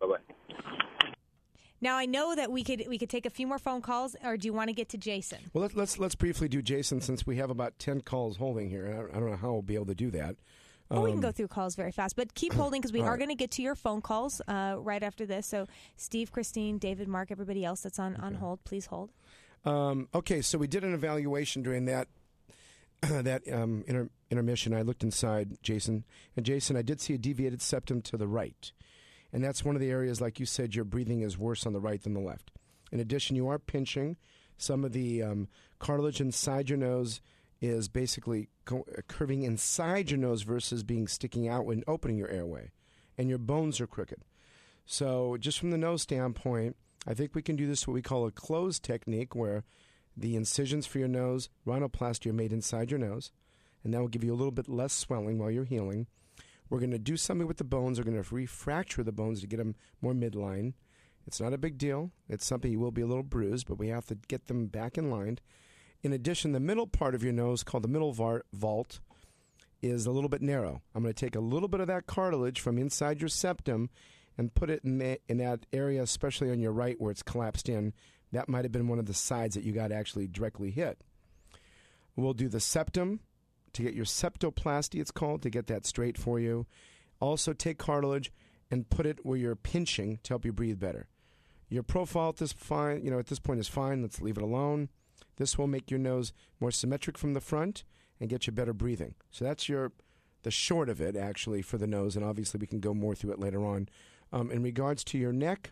Bye-bye. Now, I know that we could we could take a few more phone calls, or do you want to get to Jason? Well, let's let's, let's briefly do Jason, since we have about ten calls holding here. I, I don't know how we'll be able to do that. Well, um, we can go through calls very fast, but keep holding because we all are right. going to get to your phone calls uh, right after this. So, Steve, Christine, David, Mark, everybody else that's on, on hold, please hold. Um, okay, so we did an evaluation during that that um, inter- intermission. I looked inside Jason, and Jason, I did see a deviated septum to the right. And that's one of the areas, like you said, your breathing is worse on the right than the left. In addition, you are pinching. Some of the um, cartilage inside your nose is basically co- curving inside your nose versus being sticking out when opening your airway. And your bones are crooked. So just from the nose standpoint, I think we can do this what we call a closed technique, where the incisions for your nose, rhinoplasty, are made inside your nose. And that will give you a little bit less swelling while you're healing. We're going to do something with the bones. We're going to refracture the bones to get them more midline. It's not a big deal. It's something you will be a little bruised, but we have to get them back in line. In addition, the middle part of your nose, called the middle var- vault, is a little bit narrow. I'm going to take a little bit of that cartilage from inside your septum and put it in, the, in that area, especially on your right where it's collapsed in. That might have been one of the sides that you got actually directly hit. We'll do the septum to get your septoplasty, it's called, to get that straight for you. Also take cartilage and put it where you're pinching to help you breathe better. Your profile at this fine, you know, at this point is fine. Let's leave it alone. This will make your nose more symmetric from the front and get you better breathing. So that's your the short of it, actually, for the nose, and obviously we can go more through it later on. Um, in regards to your neck,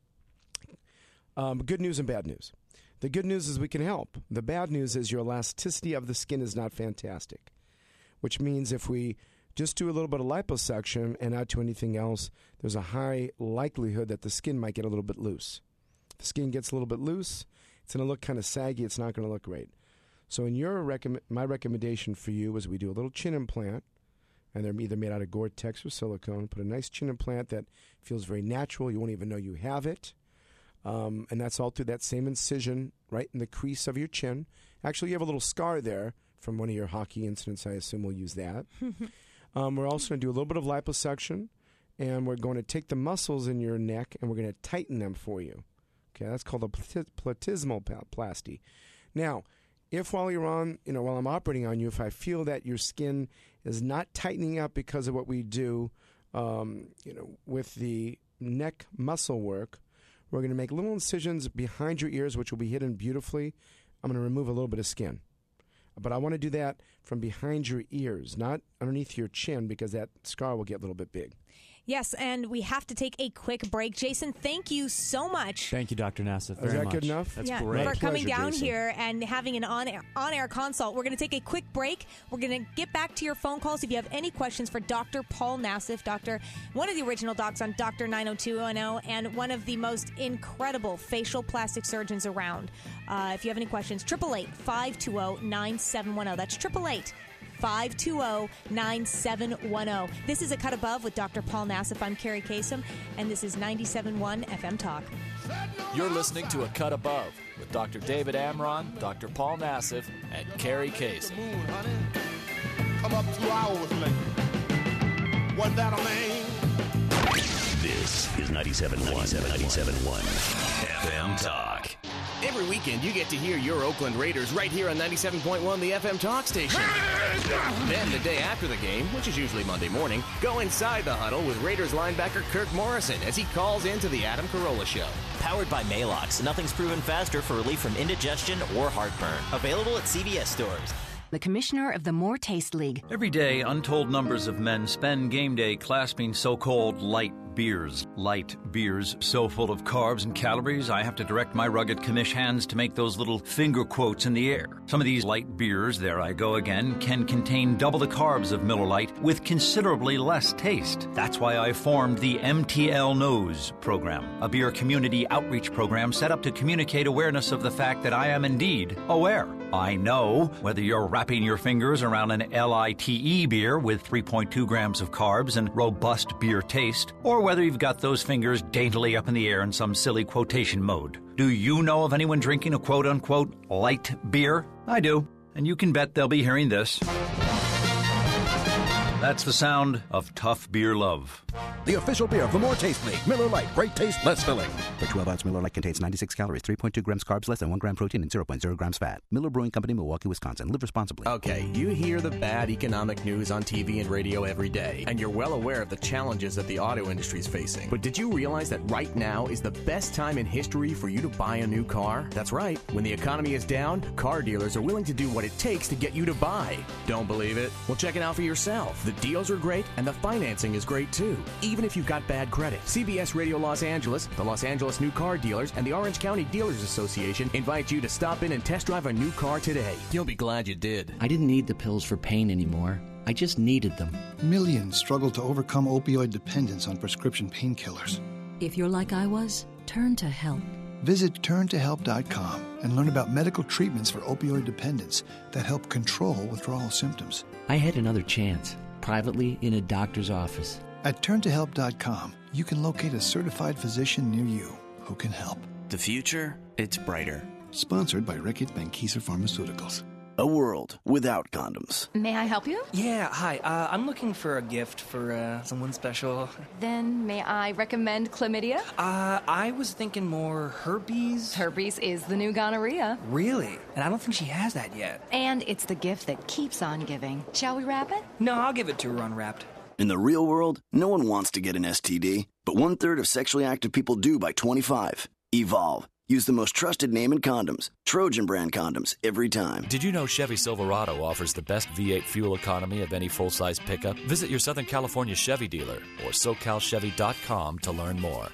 um, good news and bad news. The good news is we can help. The bad news is your elasticity of the skin is not fantastic, which means if we just do a little bit of liposuction and not do anything else, there's a high likelihood that the skin might get a little bit loose. If the skin gets a little bit loose, it's going to look kind of saggy. It's not going to look great. So in your recomm- my recommendation for you is we do a little chin implant, and they're either made out of Gore-Tex or silicone. Put a nice chin implant that feels very natural. You won't even know you have it. Um, and that's all through that same incision right in the crease of your chin. Actually, you have a little scar there from one of your hockey incidents. I assume we'll use that. um, we're also going to do a little bit of liposuction, and we're going to take the muscles in your neck, and we're going to tighten them for you. Okay, that's called a platysmal plasty. Now, if while you're on, you know, while I'm operating on you, if I feel that your skin is not tightening up because of what we do, um, you know, with the neck muscle work, we're going to make little incisions behind your ears, which will be hidden beautifully. I'm going to remove a little bit of skin. But I want to do that from behind your ears, not underneath your chin, because that scar will get a little bit big. Yes, and we have to take a quick break. Jason, thank you so much. Thank you, Doctor Nassif, very Is that much. good enough? That's yeah, great. for coming pleasure, down Jason. here and having an on-air, on-air consult. We're going to take a quick break. We're going to get back to your phone calls. If you have any questions for Doctor Paul Nassif, Doctor, one of the original docs on Doctor nine oh two one oh, and one of the most incredible facial plastic surgeons around. Uh, if you have any questions, eight eight eight, five two zero, nine seven one zero. That's eight eight eight, five two zero, nine seven one zero. This is A Cut Above with Doctor Paul Nassif. I'm Carrie Kasem, and this is ninety-seven point one F M Talk. You're listening to A Cut Above with Doctor David Amron, Doctor Paul Nassif, and Carrie Kasem. Come up two hours late. Was that a man? This is ninety-seven point one ninety-seven point one F M Talk. Every weekend, you get to hear your Oakland Raiders right here on ninety-seven point one, the F M Talk station. Then, the day after the game, which is usually Monday morning, go inside the huddle with Raiders linebacker Kirk Morrison as he calls into the Adam Carolla Show. Powered by Maalox, nothing's proven faster for relief from indigestion or heartburn. Available at C V S stores. The commissioner of the More Taste League. Every day, untold numbers of men spend game day clasping so-called light beers. Light beers so full of carbs and calories, I have to direct my rugged commish hands to make those little finger quotes in the air. Some of these light beers, there I go again, can contain double the carbs of Miller Lite with considerably less taste. That's why I formed the M T L Knows program, a beer community outreach program set up to communicate awareness of the fact that I am indeed aware. I know whether you're wrapping your fingers around an L I T E beer with three point two grams of carbs and robust beer taste, or whether you've got those fingers daintily up in the air in some silly quotation mode. Do you know of anyone drinking a quote-unquote light beer? I do, and you can bet they'll be hearing this. That's the sound of tough beer love. The official beer of the More Taste League. Miller Lite. Great taste, less filling. The twelve ounce Miller Lite contains ninety-six calories, three point two grams carbs, less than one gram protein, and zero point zero grams fat. Miller Brewing Company, Milwaukee, Wisconsin. Live responsibly. Okay, you hear the bad economic news on T V and radio every day, and you're well aware of the challenges that the auto industry is facing. But did you realize that right now is the best time in history for you to buy a new car? That's right. When the economy is down, car dealers are willing to do what it takes to get you to buy. Don't believe it? Well, check it out for yourself. The deals are great, and the financing is great too, even if you've got bad credit. C B S Radio Los Angeles, the Los Angeles New Car Dealers, and the Orange County Dealers Association invite you to stop in and test drive a new car today. You'll be glad you did. I didn't need the pills for pain anymore. I just needed them. Millions struggle to overcome opioid dependence on prescription painkillers. If you're like I was, turn to help. Visit turn to help dot com and learn about medical treatments for opioid dependence that help control withdrawal symptoms. I had another chance, privately in a doctor's office. At turn to help dot com, you can locate a certified physician near you who can help. The future, it's brighter. Sponsored by Reckitt Benckiser Pharmaceuticals. A world without condoms. May I help you? Yeah, hi. Uh, I'm looking for a gift for uh, someone special. Then may I recommend chlamydia? Uh, I was thinking more herpes. Herpes is the new gonorrhea. Really? And I don't think she has that yet. And it's the gift that keeps on giving. Shall we wrap it? No, I'll give it to her unwrapped. In the real world, no one wants to get an S T D, but one-third of sexually active people do by twenty-five. Evolve. Use the most trusted name in condoms. Trojan brand condoms every time. Did you know Chevy Silverado offers the best V eight fuel economy of any full-size pickup? Visit your Southern California Chevy dealer or socal chevy dot com to learn more.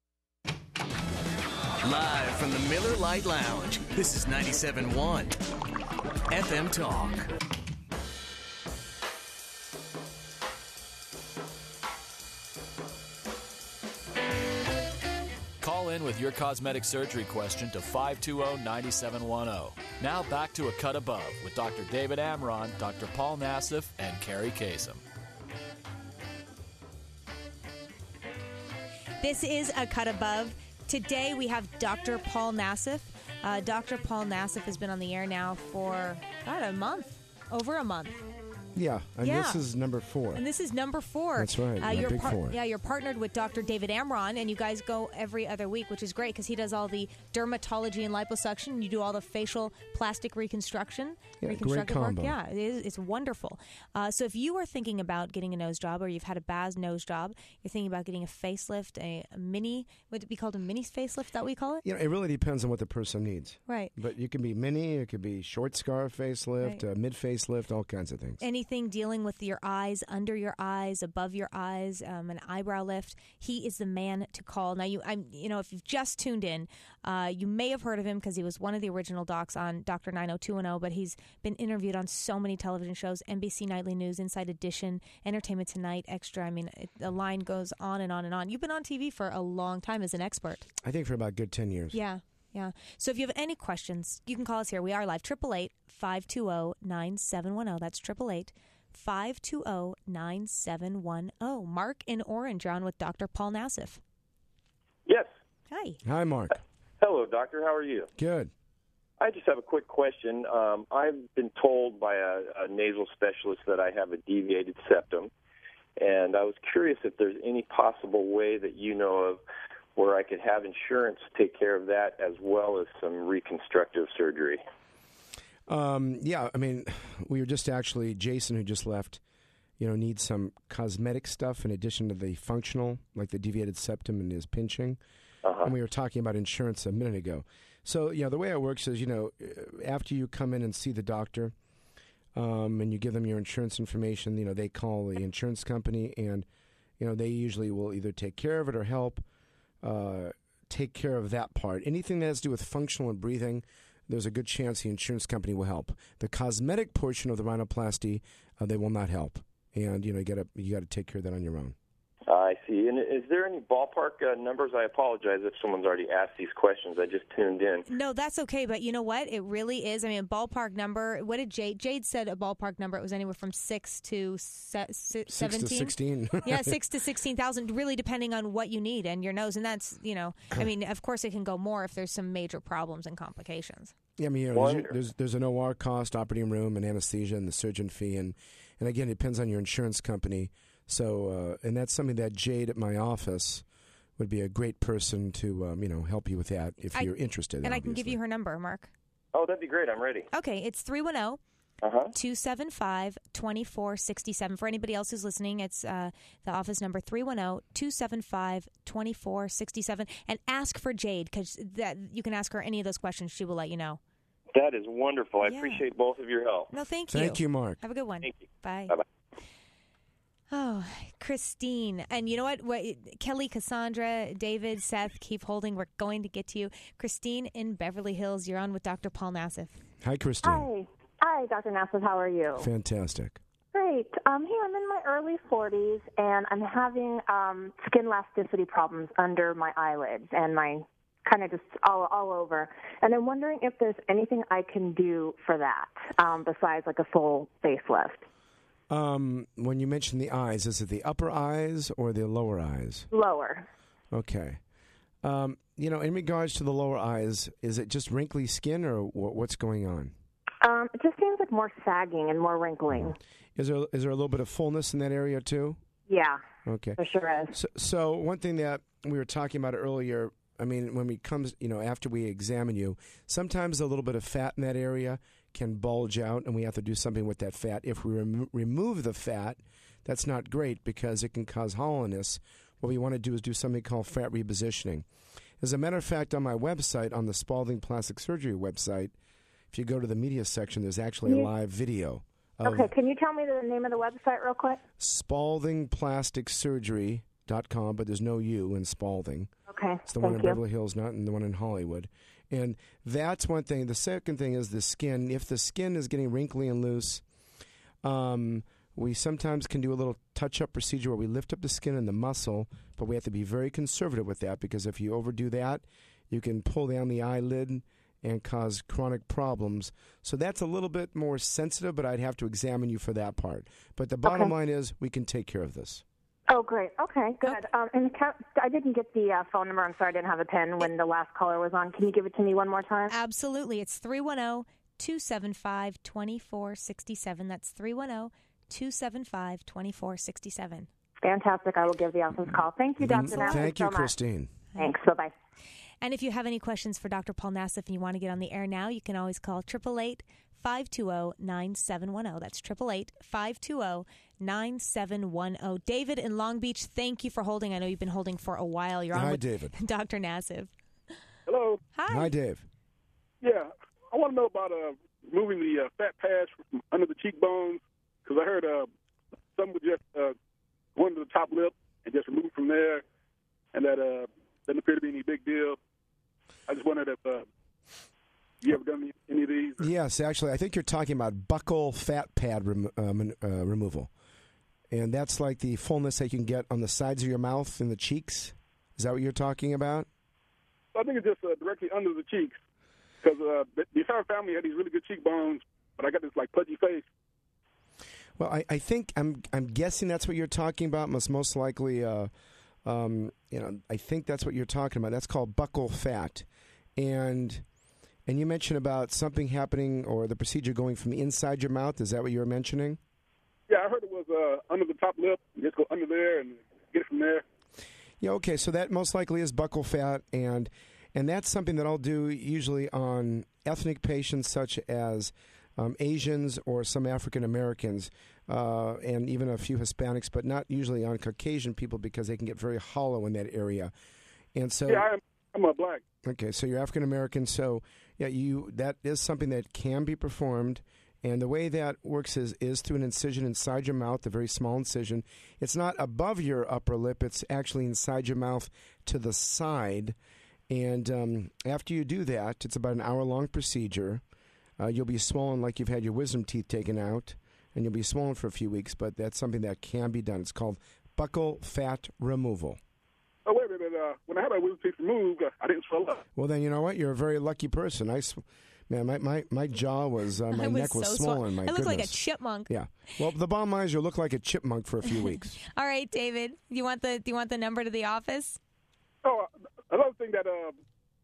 Live from the Miller Lite Lounge, this is ninety-seven point one F M Talk. Call in with your cosmetic surgery question to five two zero, nine seven one zero. Now back to A Cut Above with Doctor David Amron, Doctor Paul Nassif, and Carrie Kasem. This is A Cut Above. Today we have Doctor Paul Nassif. Uh, Doctor Paul Nassif has been on the air now for, God, a month. Over a month. Yeah, and Yeah. this is number four. And this is number four. That's right, Uh, my you're big four. Yeah, you're partnered with Doctor David Amron, and you guys go every other week, which is great because he does all the dermatology and liposuction. You do all the facial plastic reconstruction, Yeah, great reconstructive work. combo. Yeah, it is, it's wonderful. Uh, so if you are thinking about getting a nose job, or you've had a bad nose job, you're thinking about getting a facelift, a, a mini, would it be called a mini facelift? Is that what we call it? You know, it really depends on what the person needs. Right. But you can be mini, it could be short scarf facelift, Right. uh, mid facelift, all kinds of things. Anything dealing with your eyes, under your eyes, above your eyes, um, an eyebrow lift. He is the man to call. Now, you, I'm, you know, if you've just tuned in, uh, you may have heard of him because he was one of the original docs on Doctor nine oh two one oh. But he's been interviewed on so many television shows: N B C Nightly News, Inside Edition, Entertainment Tonight, Extra. I mean, it, the line goes on and on and on. You've been on T V for a long time as an expert. I think for about a good ten years. Yeah. Yeah. So if you have any questions, you can call us here. We are live. eight eight eight, five two zero, nine seven one zero. That's eight eight eight, five two zero, nine seven one zero. Mark in Orange, you're on with Doctor Paul Nassif. Yes. Hi. Hi, Mark. Hello, doctor. How are you? Good. I just have a quick question. Um, I've been told by a, a nasal specialist that I have a deviated septum, and I was curious if there's any possible way that you know of where I could have insurance take care of that as well as some reconstructive surgery. Um, yeah, I mean, we were just actually, Jason, who just left, you know, needs some cosmetic stuff in addition to the functional, like the deviated septum and his pinching. Uh-huh. And we were talking about insurance a minute ago. So, you know, the way it works is, you know, after you come in and see the doctor um, and you give them your insurance information, you know, they call the insurance company and, you know, they usually will either take care of it or help uh, take care of that part. Anything that has to do with functional and breathing, there's a good chance the insurance company will help. The cosmetic portion of the rhinoplasty, uh, they will not help. And, you know, you got to you got to take care of that on your own. I see. And is there any ballpark uh, numbers? I apologize if someone's already asked these questions. I just tuned in. No, that's okay. But you know what? It really is. I mean, a ballpark number. What did Jade? Jade said a ballpark number. It was anywhere from six to se- se- Six seventeen. to sixteen. Yeah, six to sixteen thousand. Really, depending on what you need and your nose. And that's, you know, I mean, of course, it can go more if there's some major problems and complications. Yeah, I mean, you know, there's, there's there's an O R cost, operating room, and anesthesia, and the surgeon fee, and And again, it depends on your insurance company. So, uh, and that's something that Jade at my office would be a great person to, um, you know, help you with that if I, you're interested. And obviously. I can give you her number, Mark. Oh, that'd be great. I'm ready. Okay, it's three one zero, two seven five, two four six seven. For anybody else who's listening, it's uh, the office number three one zero, two seven five, two four six seven. And ask for Jade, because that you can ask her any of those questions. She will let you know. That is wonderful. I Yeah. appreciate both of your help. No, thank you. Thank you, Mark. Have a good one. Thank you. Bye. Bye-bye. Oh, Christine. And you know what? what? Kelly, Cassandra, David, Seth, keep holding. We're going to get to you. Christine in Beverly Hills, you're on with Doctor Paul Nassif. Hi, Christine. Hi. Hi, Doctor Nassif. How are you? Fantastic. Great. Um, here, I'm in my early forties, and I'm having um, skin elasticity problems under my eyelids and my kind of just all, all over. And I'm wondering if there's anything I can do for that um, besides like a full facelift. Um, when you mention the eyes, is it the upper eyes or the lower eyes? Lower. Okay. Um, you know, in regards to the lower eyes, is it just wrinkly skin or wh- what's going on? Um, it just seems like more sagging and more wrinkling. Is there is there a little bit of fullness in that area too? Yeah. Okay. There sure is. So, so one thing that we were talking about earlier, I mean, when we comes, you know, after we examine you, sometimes a little bit of fat in that area can bulge out, and we have to do something with that fat. If we rem- remove the fat, that's not great because it can cause hollowness. What we want to do is do something called fat repositioning. As a matter of fact, on my website, on the Spaulding Plastic Surgery website, if you go to the media section, there's actually a Yeah. live video. Of Okay, can you tell me the name of the website real quick? Spaulding Plastic Surgery dot com, but there's no U in Spaulding. Okay, It's the thank one in you. Beverly Hills, not in the one in Hollywood. And that's one thing. The second thing is the skin. If the skin is getting wrinkly and loose, um, we sometimes can do a little touch-up procedure where we lift up the skin and the muscle, but we have to be very conservative with that because if you overdo that, you can pull down the eyelid and cause chronic problems. So that's a little bit more sensitive, but I'd have to examine you for that part. But the bottom Okay. line is we can take care of this. Oh, great. Okay, good. Um, and ca- I didn't get the uh, phone number. I'm sorry, I didn't have a pen when the last caller was on. Can you give it to me one more time? Absolutely. It's three one zero, two seven five, two four six seven. That's three one zero, two seven five, two four six seven. Fantastic. I will give the office a call. Thank you, Doctor Nassif. Thank you, so much. Christine. Thanks. Bye-bye. And if you have any questions for Doctor Paul Nassif and you want to get on the air now, you can always call eight eight eight, five two zero, nine seven one zero. That's eight eight eight, five two zero, nine seven one zero. David in Long Beach, thank you for holding. I know you've been holding for a while. You're on Hi, with David. Doctor Nassif. Hello. Hi. Hi, Dave. Yeah, I want to know about uh, removing the uh, fat pads from under the cheekbones because I heard uh, some would just uh, go under the top lip and just remove from there, and that uh, doesn't appear to be any big deal. I just wondered if uh, you ever done any, any of these? Yes, actually, I think you're talking about buccal fat pad rem- uh, man- uh, removal. And that's like the fullness that you can get on the sides of your mouth and the cheeks. Is that what you're talking about? I think it's just uh, directly under the cheeks because uh, the the entire family had these really good cheekbones, but I got this like pudgy face. Well, I, I think I'm I'm guessing that's what you're talking about. Must most likely, uh, um, you know, I think that's what you're talking about. That's called buccal fat, and and you mentioned about something happening or the procedure going from inside your mouth. Is that what you were mentioning? Yeah, I heard it was uh, under the top lip. You just go under there and get it from there. Yeah, okay, so that most likely is buccal fat, and and that's something that I'll do usually on ethnic patients such as um, Asians or some African Americans, uh, and even a few Hispanics, but not usually on Caucasian people because they can get very hollow in that area. And so, yeah, I'm, I'm a black. Okay, so you're African American, so yeah, you that is something that can be performed. And the way that works is, is through an incision inside your mouth, a very small incision. It's not above your upper lip. It's actually inside your mouth to the side. And um, after you do that, it's about an hour-long procedure. Uh, you'll be swollen like you've had your wisdom teeth taken out, and you'll be swollen for a few weeks, but that's something that can be done. It's called buccal fat removal. Oh, wait a minute. Uh, when I had my wisdom teeth removed, uh, I didn't swell up. Well, then, you know what? You're a very lucky person. I sw- Man, my, my, my jaw was, uh, my I was neck was so swollen. sw- My I look goodness. like a chipmunk. Yeah. Well, the bottom line is you look like a chipmunk for a few weeks. All right, David. You want the do you want the number to the office? Oh, another thing that uh,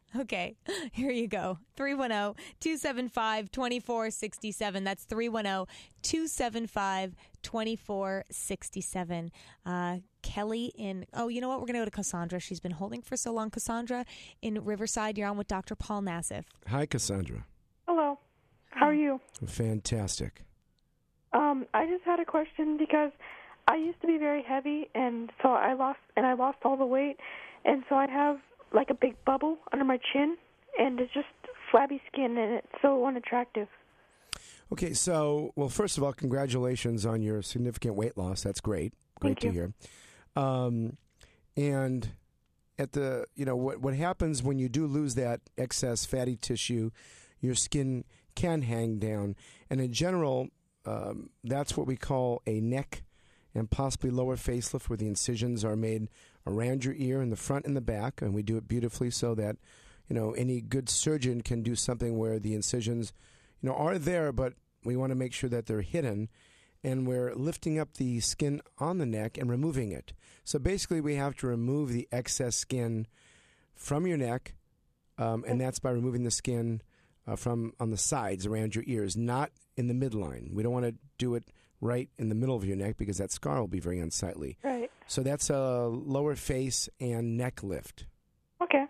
Okay, here you go. three one zero, two seven five, two four six seven. That's three one zero, two seven five, two four six seven. Uh, Kelly in, oh, you know what? We're going to go to Cassandra. She's been holding for so long. Cassandra in Riverside, you're on with Doctor Paul Nassif. Hi, Cassandra. Hello. How are you? Fantastic. Um, I just had a question because I used to be very heavy, and so I lost, and I lost all the weight, and so I have like a big bubble under my chin, and it's just flabby skin, and it's so unattractive. Okay, so, well, first of all, congratulations on your significant weight loss. That's great. Great Thank to you. hear. Um, and at the, you know, what what happens when you do lose that excess fatty tissue, your skin can hang down. And in general, um, that's what we call a neck and possibly lower facelift, where the incisions are made around your ear in the front and the back, and we do it beautifully so that, you know, any good surgeon can do something where the incisions, you know, are there, but we want to make sure that they're hidden, and we're lifting up the skin on the neck and removing it. So basically we have to remove the excess skin from your neck, um, and that's by removing the skin uh, from on the sides around your ears, not in the midline. We don't want to do it right in the middle of your neck because that scar will be very unsightly. Right. So that's a lower face and neck lift. Okay.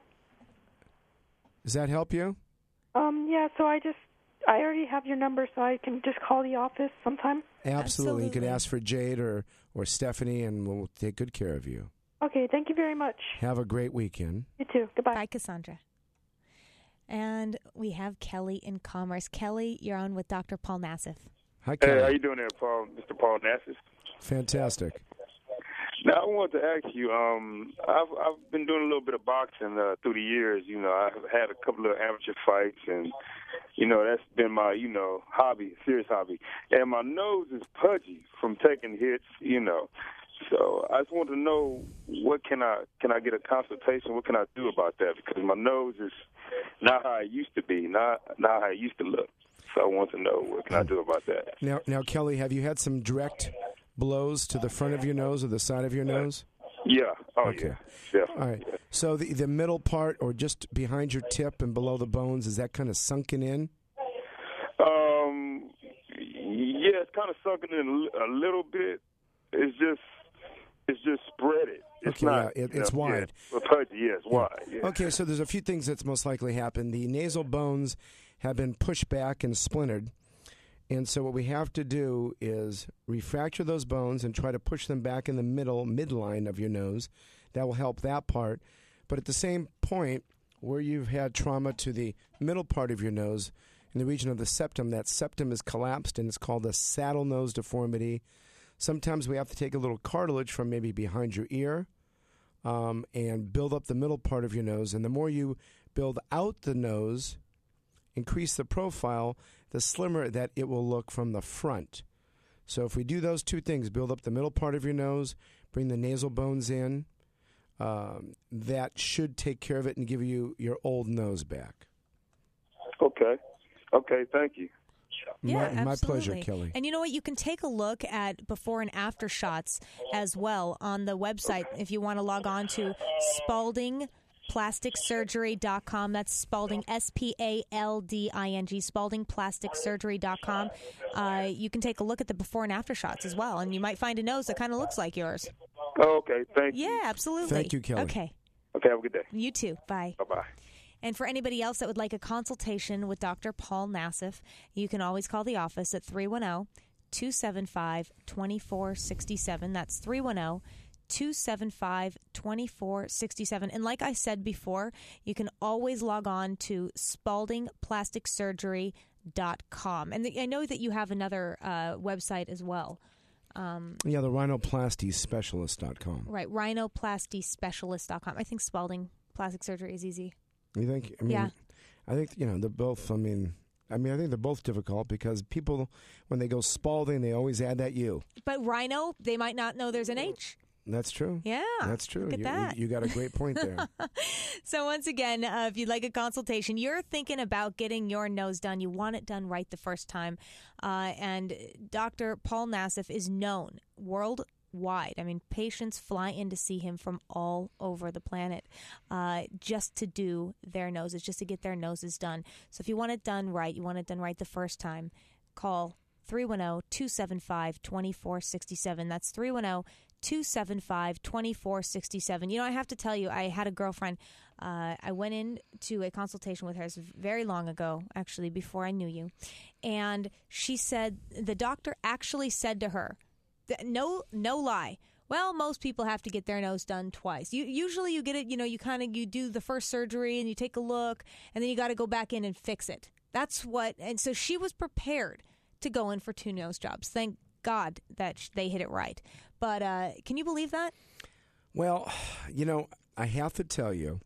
Does that help you? Um, yeah, so I just, I already have your number, so I can just call the office sometime? Absolutely. Absolutely. You could ask for Jade or, or Stephanie, and we'll take good care of you. Okay, thank you very much. Have a great weekend. You too. Goodbye. Bye, Cassandra. And we have Kelly in Commerce. Kelly, you're on with Doctor Paul Nassif. Hi, Kelly. Hey, how you doing there, Paul? Mister Paul Nassif? Fantastic. Now, I wanted to ask you, um, I've, I've been doing a little bit of boxing uh, through the years. You know, I've had a couple of amateur fights, and, you know, that's been my, you know, hobby, serious hobby. And my nose is pudgy from taking hits, you know. So I just want to know, what can I can I get a consultation? What can I do about that? Because my nose is not how it used to be, not not how it used to look. So I want to know, what can I do about that? Now, now, Kelly, have you had some direct blows to the front of your nose or the side of your nose? Yeah. Oh, okay. yeah. All right. So the the middle part, or just behind your tip and below the bones, is that kind of sunken in? Um, yeah, it's kind of sunken in a little bit. It's just, it's just spread it. It's Okay, not, yeah, it- you it's know, wide. Yeah, pudgy, yeah, it's wide. Yeah. Okay, so there's a few things that's most likely happened. The nasal bones have been pushed back and splintered. And so what we have to do is refracture those bones and try to push them back in the middle, midline of your nose. That will help that part. But at the same point, where you've had trauma to the middle part of your nose, in the region of the septum, that septum is collapsed, and it's called a saddle nose deformity. Sometimes we have to take a little cartilage from maybe behind your ear um, and build up the middle part of your nose. And the more you build out the nose, increase the profile, the slimmer that it will look from the front. So if we do those two things, build up the middle part of your nose, bring the nasal bones in, um, that should take care of it and give you your old nose back. Okay. Okay, thank you. Yeah, my, my pleasure, absolutely. Kelly. And you know what? You can take a look at before and after shots as well on the website if you want to log on to Spalding Plastic Surgery dot com. That's Spalding, S P A L D I N G, Spalding Plastic Surgery dot com. Uh, you can take a look at the before and after shots as well, and you might find a nose that kind of looks like yours. Oh, okay, thank you. Yeah, absolutely. Thank you, Kelly. Okay. Okay, have a good day. You too. Bye. Bye-bye. And for anybody else that would like a consultation with Doctor Paul Nassif, you can always call the office at three one zero, two seven five, two four six seven. That's three one zero, two seven five, two four six seven. And like I said before, you can always log on to Spalding Plastic Surgery dot com. And the, I know that you have another uh, website as well. Um, Yeah, the rhinoplasty specialist dot com. right, rhinoplasty specialist dot com. I think Spalding Plastic Surgery is easy. You think? I mean, Yeah. I think, you know, they're both, I mean, I mean, I think they're both difficult because people, when they go Spalding, they always add that U. But Rhino, they might not know there's an H. That's true. Yeah. That's true. Look at you, that. You, you got a great point there. So once again, uh, if you'd like a consultation, you're thinking about getting your nose done. You want it done right the first time. Uh, and Doctor Paul Nassif is known world worldwide. I mean, patients fly in to see him from all over the planet uh, just to do their noses, just to get their noses done. So if you want it done right, you want it done right the first time, call three one zero, two seven five, two four six seven. That's three one zero, two seven five, two four six seven. You know, I have to tell you, I had a girlfriend. Uh, I went into a consultation with her very long ago, actually, before I knew you. And she said, the doctor actually said to her, that, no, no lie, well, most people have to get their nose done twice. You, usually you get it, you know, you kind of, you do the first surgery and you take a look, and then you got to go back in and fix it. That's what, and so she was prepared to go in for two nose jobs. Thank God that they hit it right. But uh, can you believe that? Well, you know, I have to tell you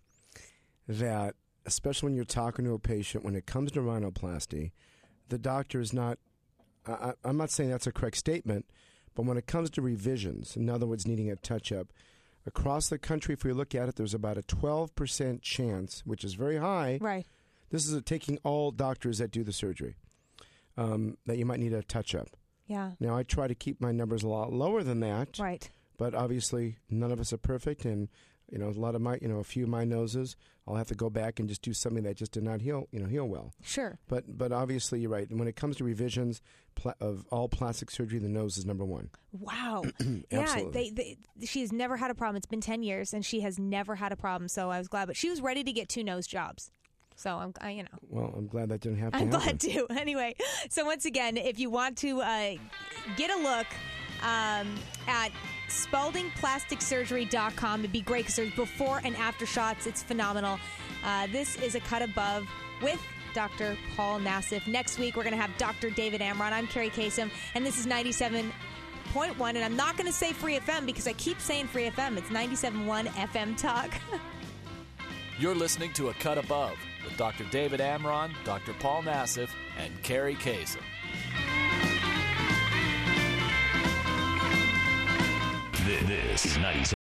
that, especially when you're talking to a patient, when it comes to rhinoplasty, the doctor is not, I, I'm not saying that's a correct statement, but when it comes to revisions, in other words, needing a touch-up, across the country, if we look at it, there's about a twelve percent chance, which is very high. Right. This is a, taking all doctors that do the surgery. Um, that you might need a touch-up. Yeah. Now, I try to keep my numbers a lot lower than that. Right. But obviously, none of us are perfect, and you know, a lot of my, you know, a few of my noses, I'll have to go back and just do something that just did not heal, you know, heal well. Sure. But but obviously, you're right. And when it comes to revisions pla- of all plastic surgery, the nose is number one. Wow. Yeah. They, they, she has never had a problem. It's been ten years, and she has never had a problem. So I was glad. But she was ready to get two nose jobs. So I'm, I, you know. Well, I'm glad that didn't happen. I'm glad too. Anyway, so once again, if you want to uh, get a look um, at Spalding Plastic Surgery dot com, it'd be great because there's before and after shots. It's phenomenal. Uh, this is A Cut Above with Doctor Paul Nassif. Next week, we're going to have Doctor David Amron. I'm Carrie Kasem, and this is ninety-seven point one. And I'm not going to say Free F M because I keep saying Free F M. It's ninety-seven point one F M Talk. You're listening to A Cut Above with Doctor David Amron, Doctor Paul Nassif, and Carrie Kasem. This is ninety-seven.